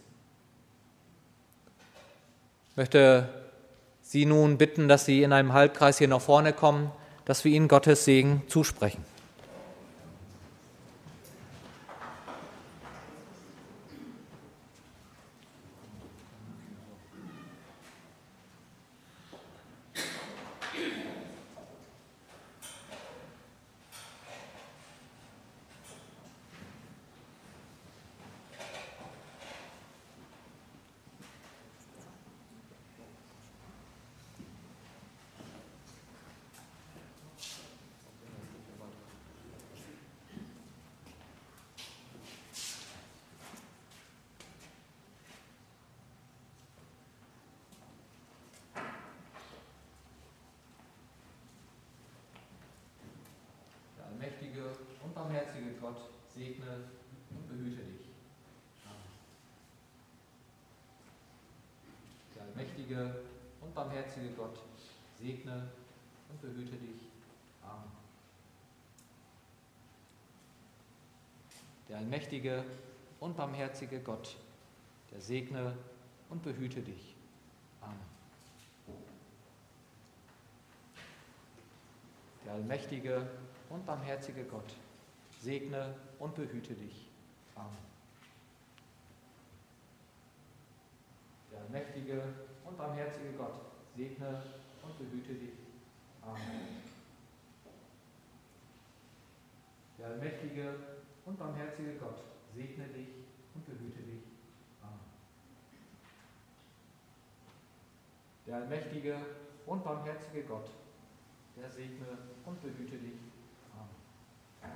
Ich möchte Sie nun bitten, dass Sie in einem Halbkreis hier nach vorne kommen, dass wir Ihnen Gottes Segen zusprechen. Allmächtige und barmherzige Gott, segne und behüte dich. Amen. Der allmächtige und barmherzige Gott, segne und behüte dich. Amen. Der allmächtige und barmherzige Gott, der segne und behüte dich. Amen. Der allmächtige und barmherzige Gott, segne und behüte dich. Amen. Der allmächtige und barmherzige Gott, segne und behüte dich. Amen. Der allmächtige und barmherzige Gott, segne dich und behüte dich. Amen. Der allmächtige und barmherzige Gott, der segne und behüte dich. Amen.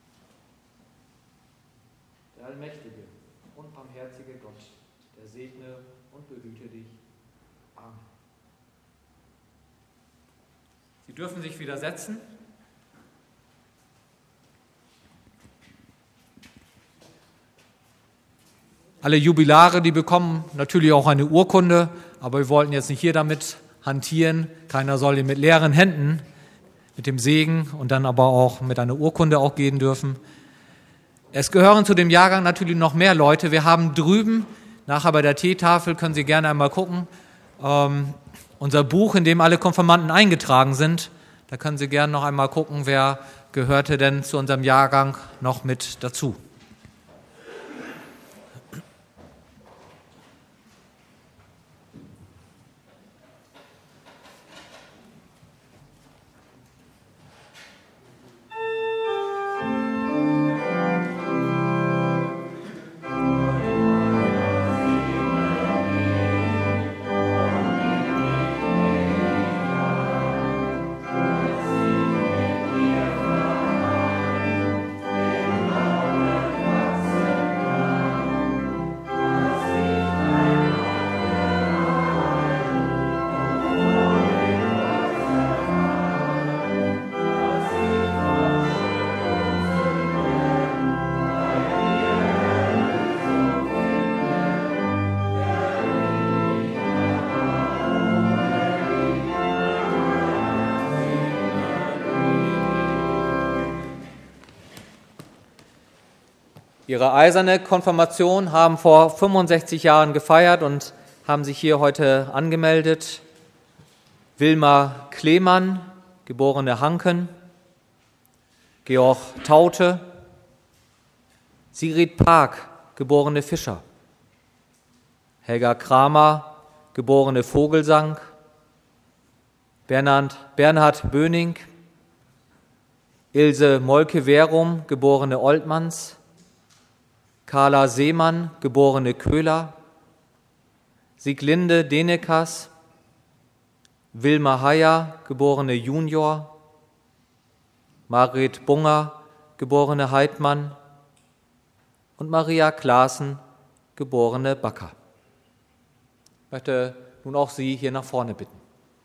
Der allmächtige und barmherzige Gott, der segne und behüte dich. Amen. Sie dürfen sich wieder setzen. Alle Jubilare, die bekommen natürlich auch eine Urkunde, aber wir wollten jetzt nicht hier damit hantieren. Keiner soll hier mit leeren Händen, mit dem Segen und dann aber auch mit einer Urkunde auch gehen dürfen. Es gehören zu dem Jahrgang natürlich noch mehr Leute. Wir haben drüben, nachher bei der Teetafel, können Sie gerne einmal gucken, unser Buch, in dem alle Konfirmanden eingetragen sind. Da können Sie gerne noch einmal gucken, wer gehörte denn zu unserem Jahrgang noch mit dazu. Ihre eiserne Konfirmation haben vor 65 Jahren gefeiert und haben sich hier heute angemeldet. Wilma Klemann, geborene Hanken, Georg Taute, Sigrid Park, geborene Fischer, Helga Kramer, geborene Vogelsang, Bernhard Böning, Ilse Molke-Werum, geborene Oltmanns, Carla Seemann, geborene Köhler, Sieglinde Denekas, Wilma Heyer, geborene Junior, Margret Bunger, geborene Heidmann und Maria Klaassen, geborene Backer. Ich möchte nun auch Sie hier nach vorne bitten.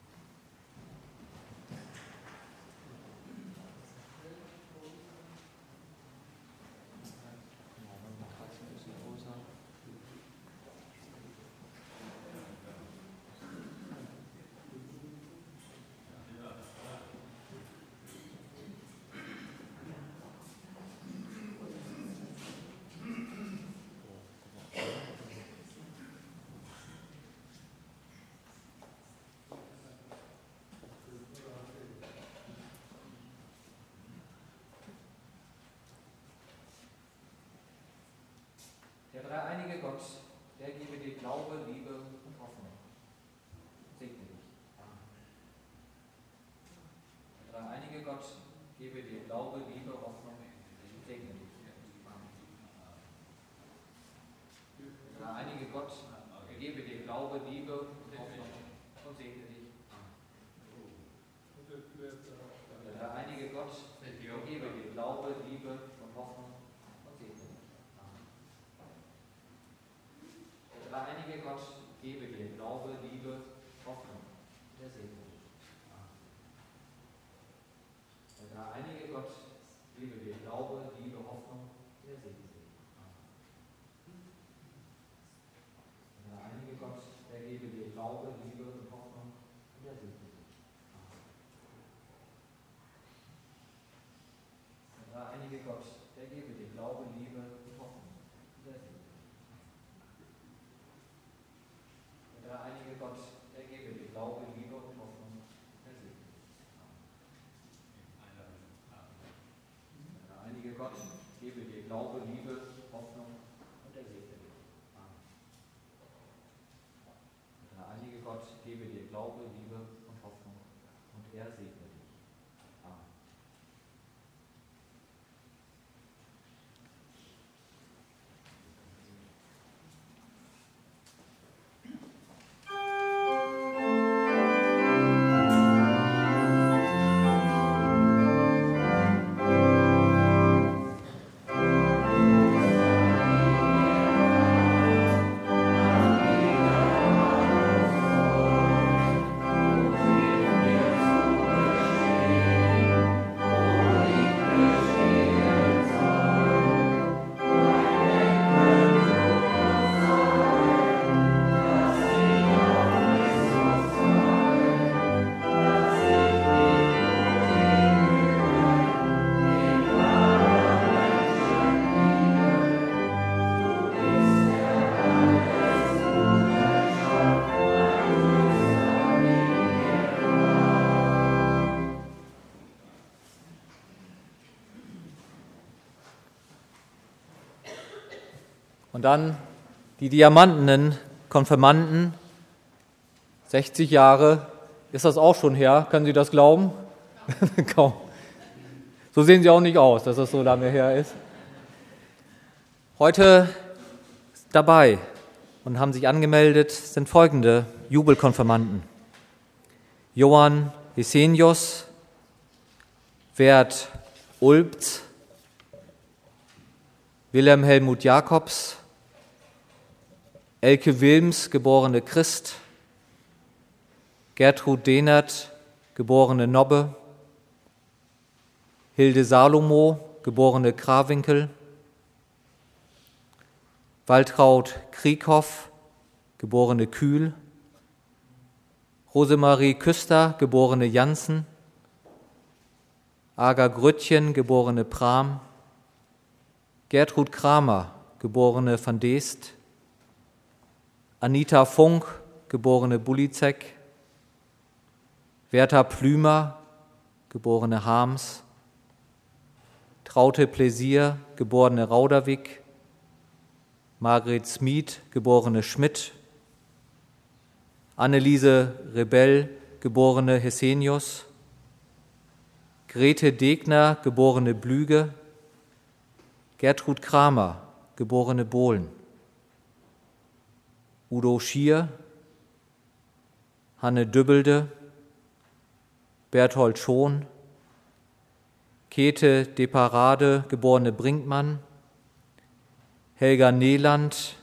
Der dreieinige Gott, der gebe dir Glaube, Liebe und Hoffnung. Segne dich. Amen. Der dreieinige Gott, gebe dir Glaube, Liebe, Hoffnung. Segne dich. Amen. Der dreieinige Gott, gebe dir Glaube, Liebe und Hoffnung und segne dich. Amen. Der dreieinige Gott, gebe dir Glaube, Liebe und Hoffnung und segne dich. Der dreieinige Gott gebe dir Glaube, Liebe, Hoffnung, der segne dich. Der dreieinige Gott gebe dir Glaube, Liebe, Hoffnung, der segne dich. Der dreieinige Gott, der gebe dir Glaube, Liebe und Hoffnung, der segne dich. Der dreieinige Gott, der gebe dir Glaube, Liebe und Hoffnung, der segne dich. Glaube, Liebe, Hoffnung und er segne dich. Amen. Der alleinige Gott gebe dir Glaube, Liebe und Hoffnung und er segne dich. Amen. Und dann die diamantenen Konfirmanden, 60 Jahre, ist das auch schon her? Können Sie das glauben? Kaum. So sehen sie auch nicht aus, dass das so lange her ist. Heute dabei und haben sich angemeldet, sind folgende Jubelkonfirmanden. Johann Hysenius, Wert Ulbz, Wilhelm Helmut Jakobs, Elke Wilms, geborene Christ, Gertrud Dehnert, geborene Nobbe, Hilde Salomo, geborene Krawinkel, Waltraud Krieghoff, geborene Kühl, Rosemarie Küster, geborene Janssen, Aga Grüttchen, geborene Pram, Gertrud Kramer, geborene van Deest, Anita Funk, geborene Bulizek, Werther Plümer, geborene Harms, Traute Pläsier, geborene Rauderwick, Margret Smith, geborene Schmidt, Anneliese Rebell, geborene Hessenius, Grete Degner, geborene Blüge, Gertrud Kramer, geborene Bohlen, Udo Schier, Hanne Dübbelde, Berthold Schon, Käthe de Parade, geborene Brinkmann, Helga Neland,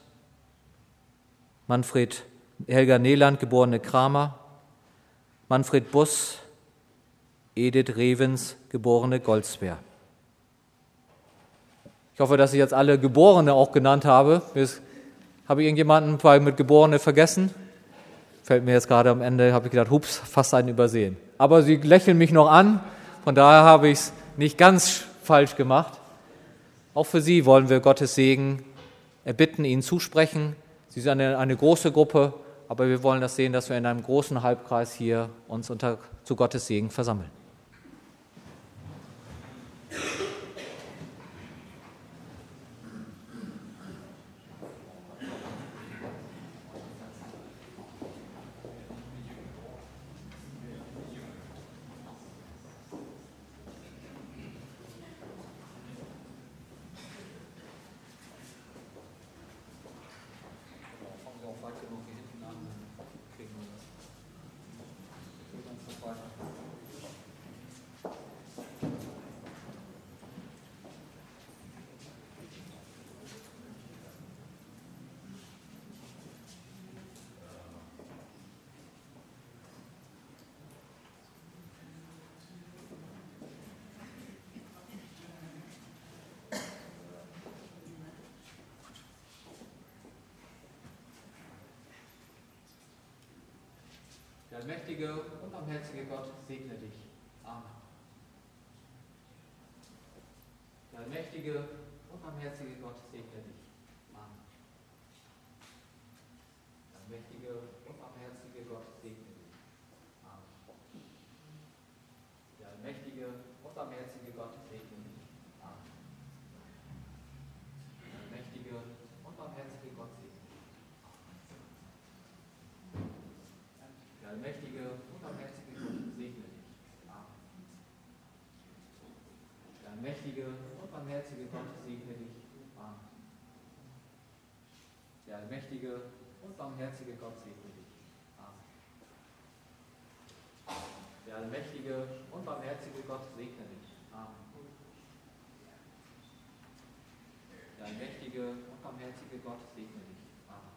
geborene Kramer, Manfred Buss, Edith Revens, geborene Goldsberg. Ich hoffe, dass ich jetzt alle Geborene auch genannt habe. Habe ich irgendjemanden mit Geborene vergessen? Fällt mir jetzt gerade am Ende, habe ich gedacht, hups, fast einen übersehen. Aber Sie lächeln mich noch an, von daher habe ich es nicht ganz falsch gemacht. Auch für Sie wollen wir Gottes Segen erbitten, Ihnen zusprechen. Sie sind eine große Gruppe, aber wir wollen das sehen, dass wir in einem großen Halbkreis hier uns zu Gottes Segen versammeln. Der allmächtige und barmherzige Gott segne dich. Amen. Der allmächtige und barmherzige Gott segne dich. Amen. Der allmächtige und barmherzige Gott segne dich. Amen. Der allmächtige und barmherzige Gott segne dich. Amen. allmächtige und barmherzige Gott segne dich. Amen. Der allmächtige und barmherzige Gott segne dich. Amen. Der allmächtige und barmherzige Gott segne dich. Amen. Der allmächtige und barmherzige Gott segne dich. Amen. Der allmächtige und barmherzige Gott segne dich. Amen.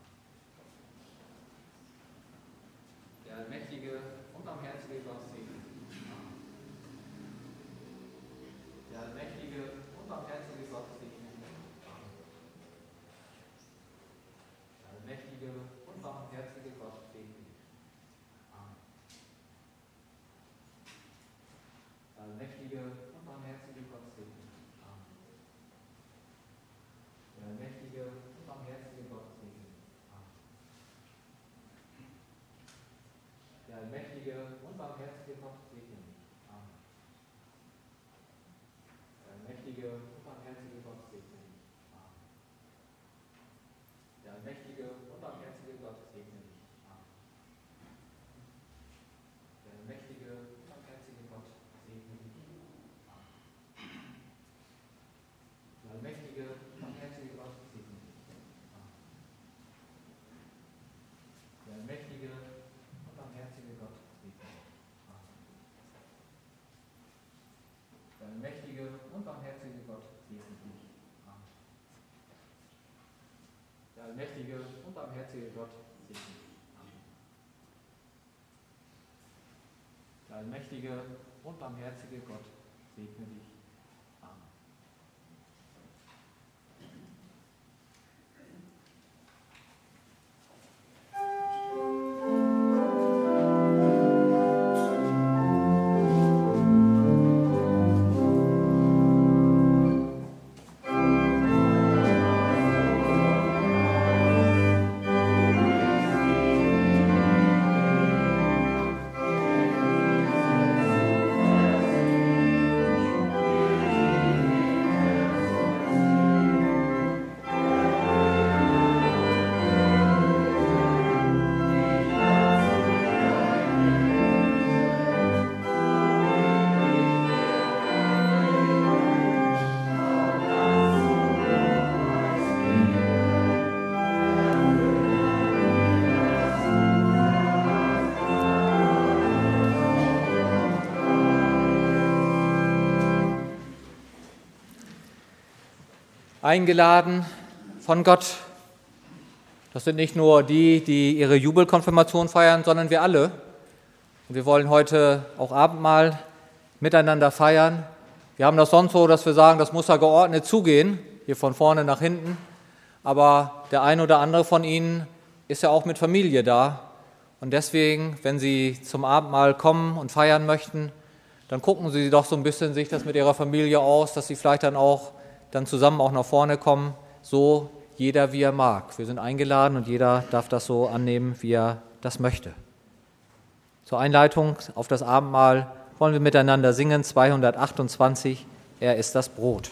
Der allmächtige und barmherzige Gott segne dich. Amen. Der allmächtige und barmherzige Gott segne dich. Amen. Der allmächtige und barmherzige Gott segne dich. Amen. Der allmächtige und barmherzige Gott segne dich. Amen. Der allmächtige und barmherzige Gott segne dich. Amen. Der allmächtige und barmherzige Gott segne dich. Amen. Der allmächtige und barmherzige Gott segne dich. Amen. Der allmächtige und barmherzige Gott segne dich. Amen. Der allmächtige und barmherzige Gott segne dich. Amen. Der allmächtige und barmherzige Gott segne dich. Amen. Der allmächtige und barmherzige Gott segne dich. Amen. Der allmächtige und barmherzige Gott segne dich. Amen. Der allmächtige und barmherzige Gott segne dich. Amen. Der allmächtige und barmherzige Gott segne dich. Amen. Eingeladen von Gott. Das sind nicht nur die, die ihre Jubelkonfirmation feiern, sondern wir alle. Und wir wollen heute auch Abendmahl miteinander feiern. Wir haben das sonst so, dass wir sagen, das muss ja geordnet zugehen, hier von vorne nach hinten. Aber der eine oder andere von Ihnen ist ja auch mit Familie da. Und deswegen, wenn Sie zum Abendmahl kommen und feiern möchten, dann gucken Sie doch so ein bisschen sich das mit Ihrer Familie aus, dass Sie vielleicht dann zusammen auch nach vorne kommen, so jeder wie er mag. Wir sind eingeladen und jeder darf das so annehmen, wie er das möchte. Zur Einleitung auf das Abendmahl wollen wir miteinander singen, 228, Er ist das Brot.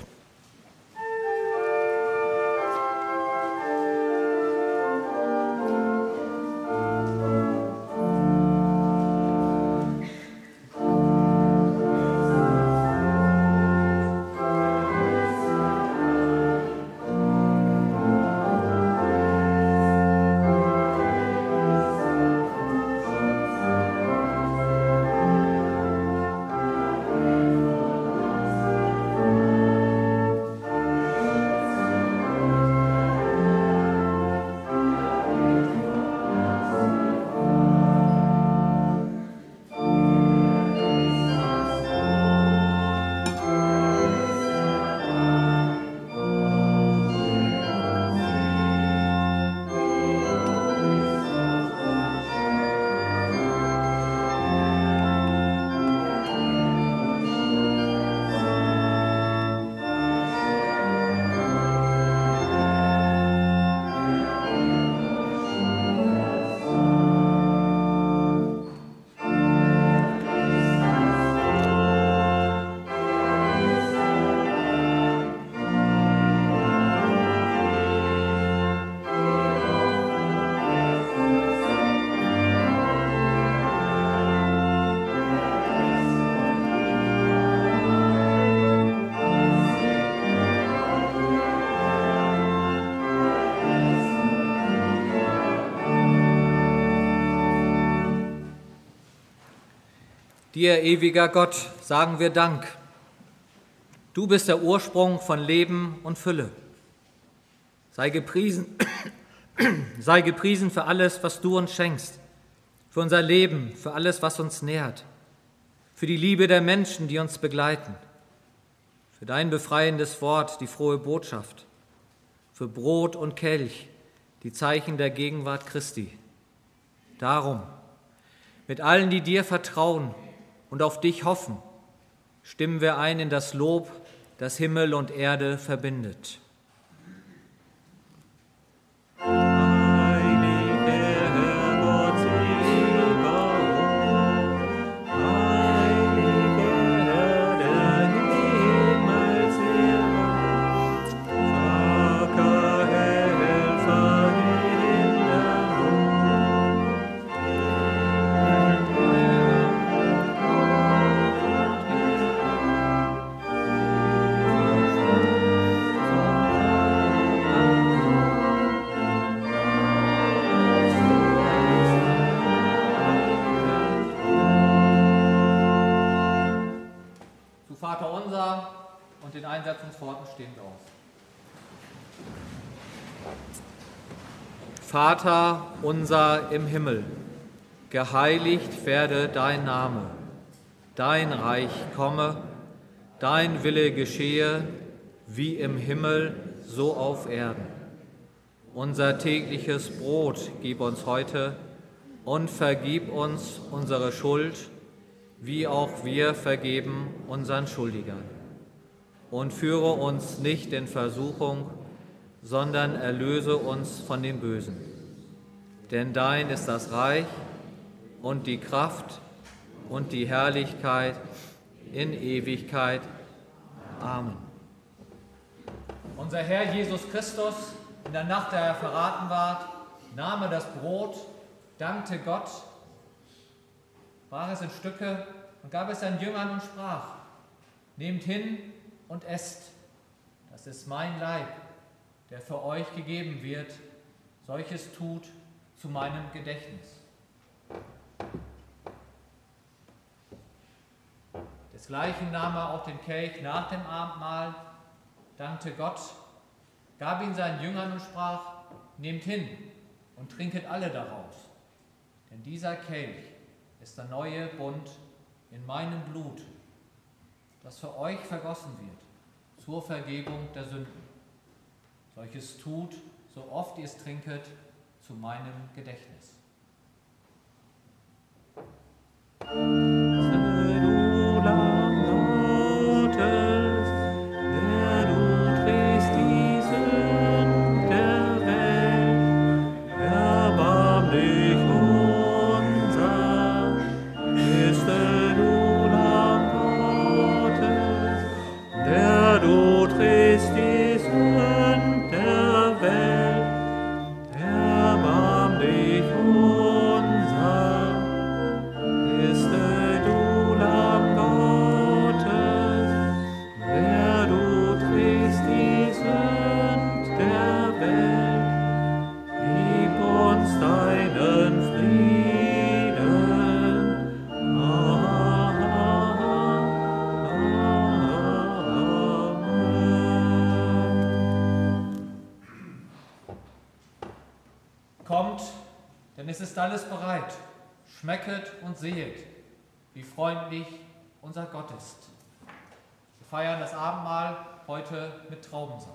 Dir, ewiger Gott, sagen wir Dank. Du bist der Ursprung von Leben und Fülle. Sei gepriesen für alles, was du uns schenkst, für unser Leben, für alles, was uns nährt, für die Liebe der Menschen, die uns begleiten, für dein befreiendes Wort, die frohe Botschaft, für Brot und Kelch, die Zeichen der Gegenwart Christi. Darum, mit allen, die dir vertrauen und auf dich hoffen, stimmen wir ein in das Lob, das Himmel und Erde verbindet. Und den Einsetzungsworten stehen wir auf. Vater unser im Himmel, geheiligt werde dein Name, dein Reich komme, dein Wille geschehe, wie im Himmel, so auf Erden. Unser tägliches Brot gib uns heute und vergib uns unsere Schuld, wie auch wir vergeben unseren Schuldigern. Und führe uns nicht in Versuchung, sondern erlöse uns von dem Bösen. Denn dein ist das Reich und die Kraft und die Herrlichkeit in Ewigkeit. Amen. Unser Herr Jesus Christus, in der Nacht, da er verraten ward, nahm er das Brot, dankte Gott, brach es in Stücke und gab es seinen Jüngern und sprach: Nehmt hin und esst, das ist mein Leib, der für euch gegeben wird, solches tut zu meinem Gedächtnis. Desgleichen nahm er auch den Kelch nach dem Abendmahl, dankte Gott, gab ihn seinen Jüngern und sprach: Nehmt hin und trinket alle daraus, denn dieser Kelch ist der neue Bund in meinem Blut, das für euch vergossen wird, zur Vergebung der Sünden. Solches tut, so oft ihr es trinket, zu meinem Gedächtnis. Kommt, denn es ist alles bereit. Schmecket und sehet, wie freundlich unser Gott ist. Wir feiern das Abendmahl heute mit Traubensaft.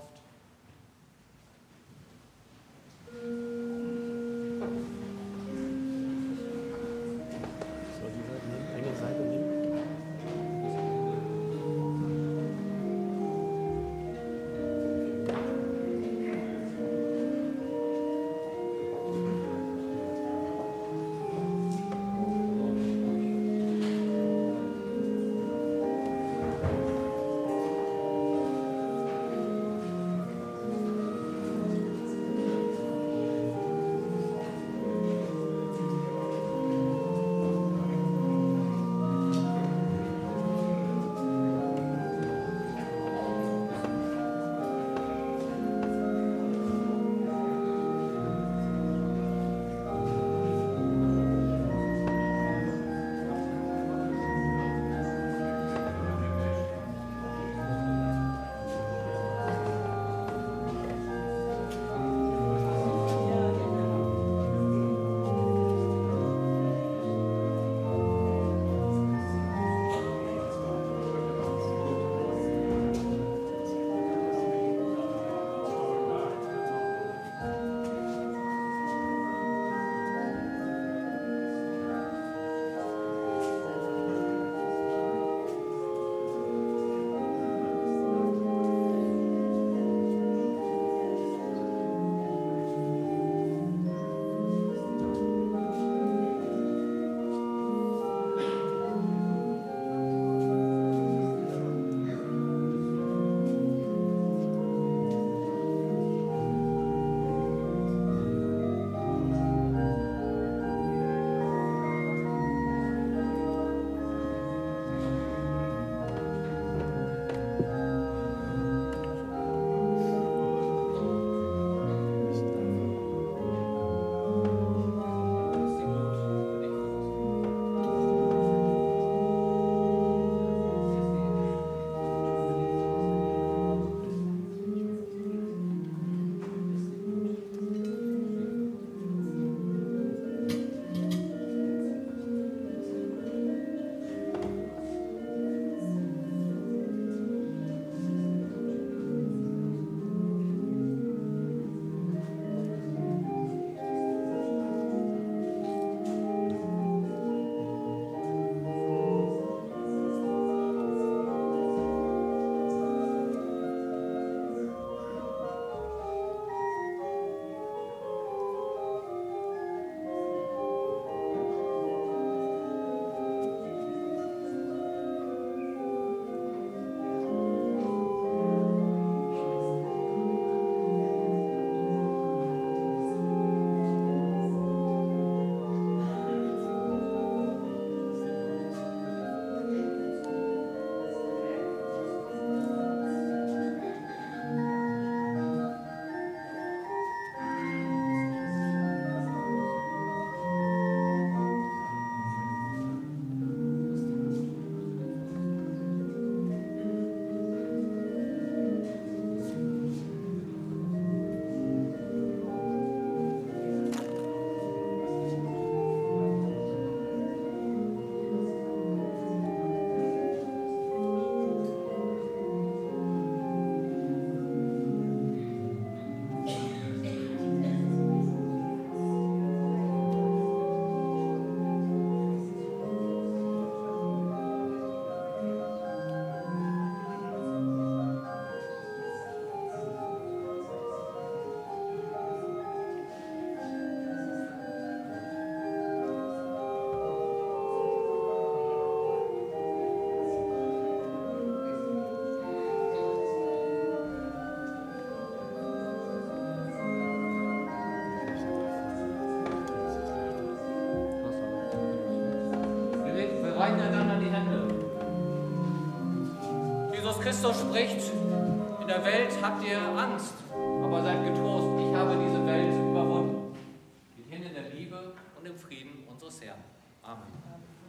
Jesus Christus spricht, in der Welt habt ihr Angst, aber seid getrost, ich habe diese Welt überwunden. Geht hin in der Liebe und im Frieden unseres Herrn. Amen.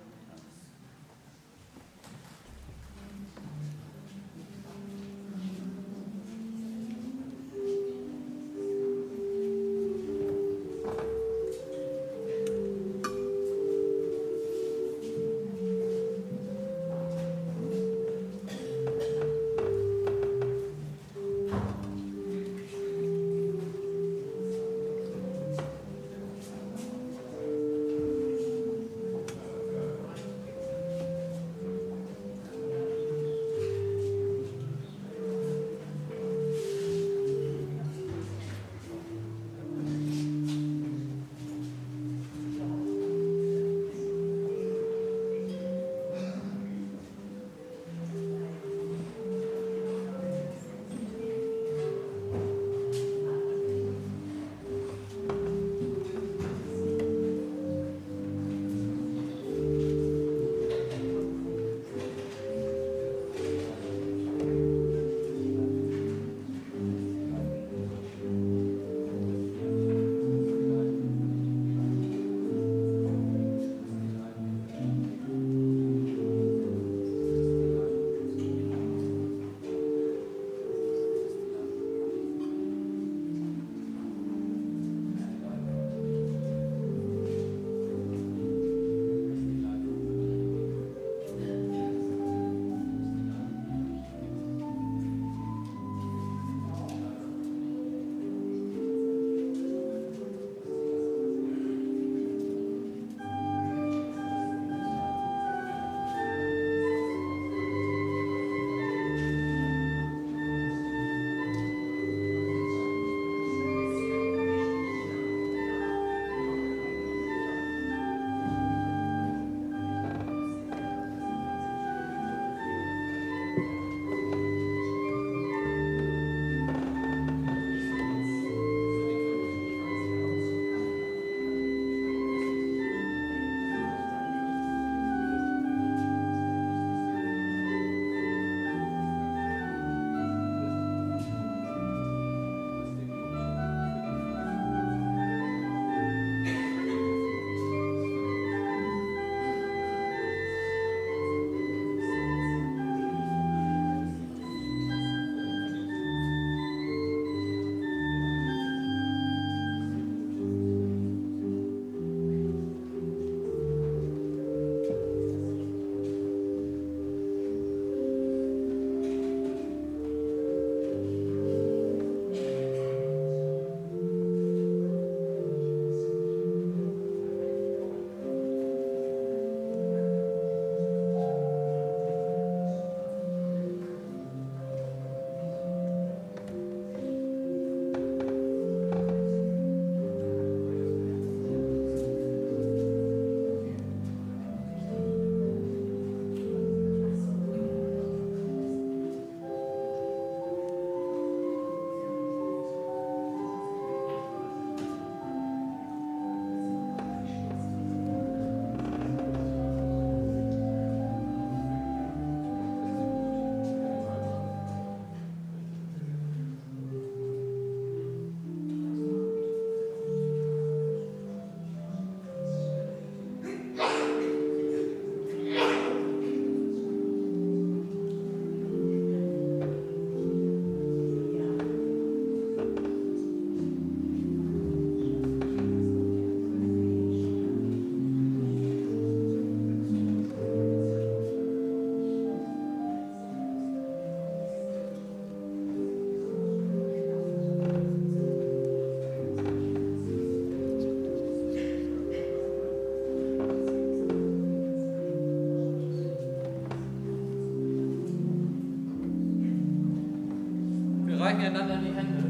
reichen einander die Hände.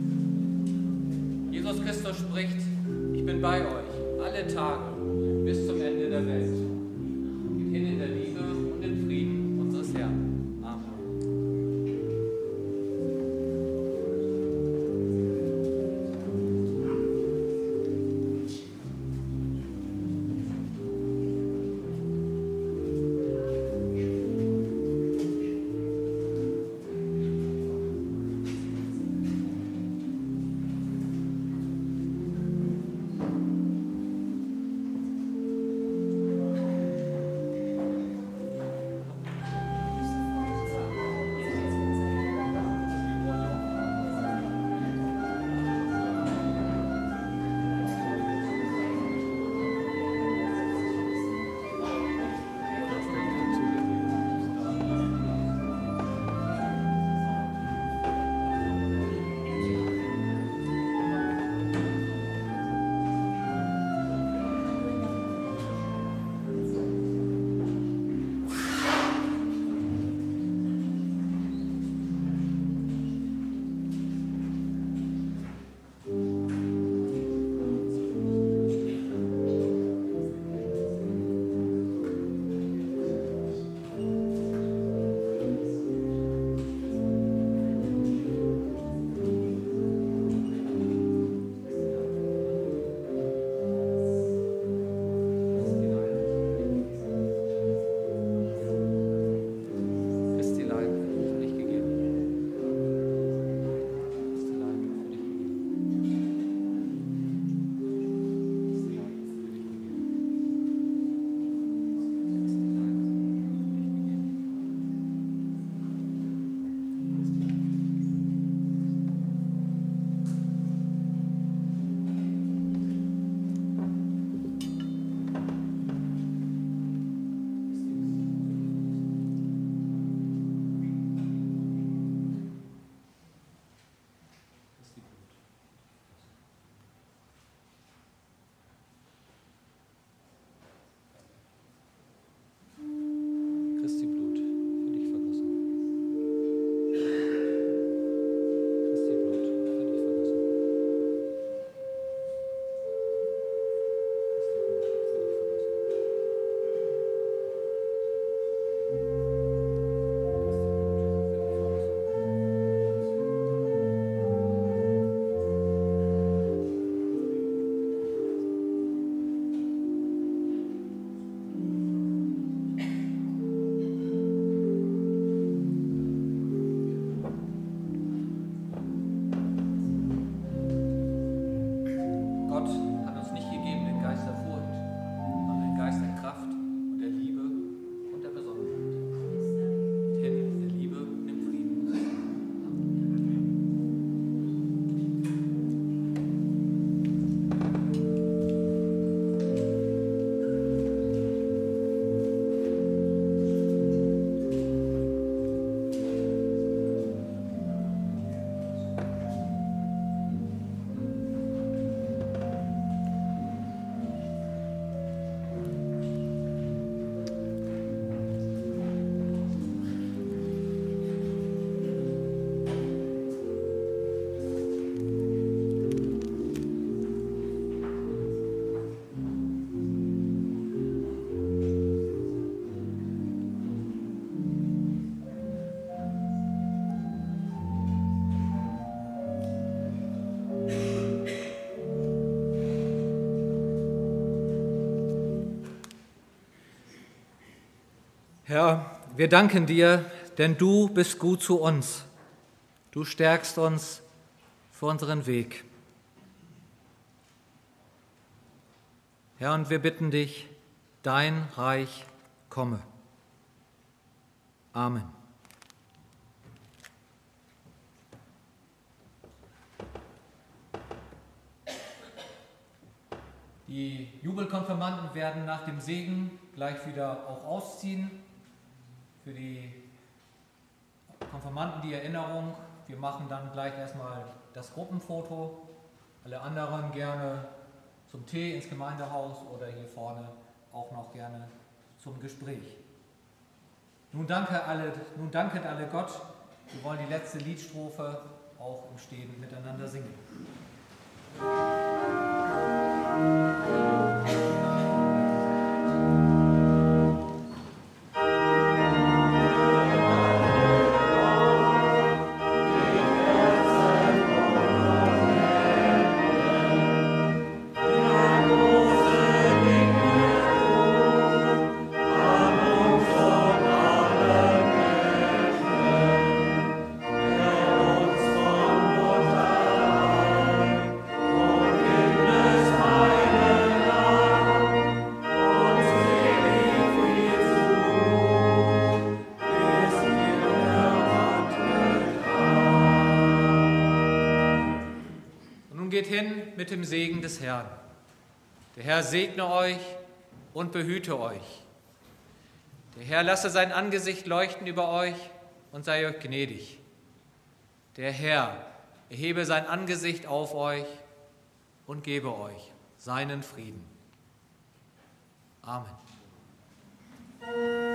Jesus Christus spricht, ich bin bei euch alle Tage bis zum Ende der Welt. Geht hin in der Liebe und im Frieden unseres Herrn. Amen. Herr, wir danken dir, denn du bist gut zu uns. Du stärkst uns für unseren Weg. Herr, und wir bitten dich, dein Reich komme. Amen. Die Jubelkonfirmanden werden nach dem Segen gleich wieder auch ausziehen. Für die Konfirmanden die Erinnerung, wir machen dann gleich erstmal das Gruppenfoto. Alle anderen gerne zum Tee ins Gemeindehaus oder hier vorne auch noch gerne zum Gespräch. Nun danket alle Gott. Wir wollen die letzte Liedstrophe auch im Stehen miteinander singen. Geht hin mit dem Segen des Herrn. Der Herr segne euch und behüte euch. Der Herr lasse sein Angesicht leuchten über euch und sei euch gnädig. Der Herr erhebe sein Angesicht auf euch und gebe euch seinen Frieden. Amen.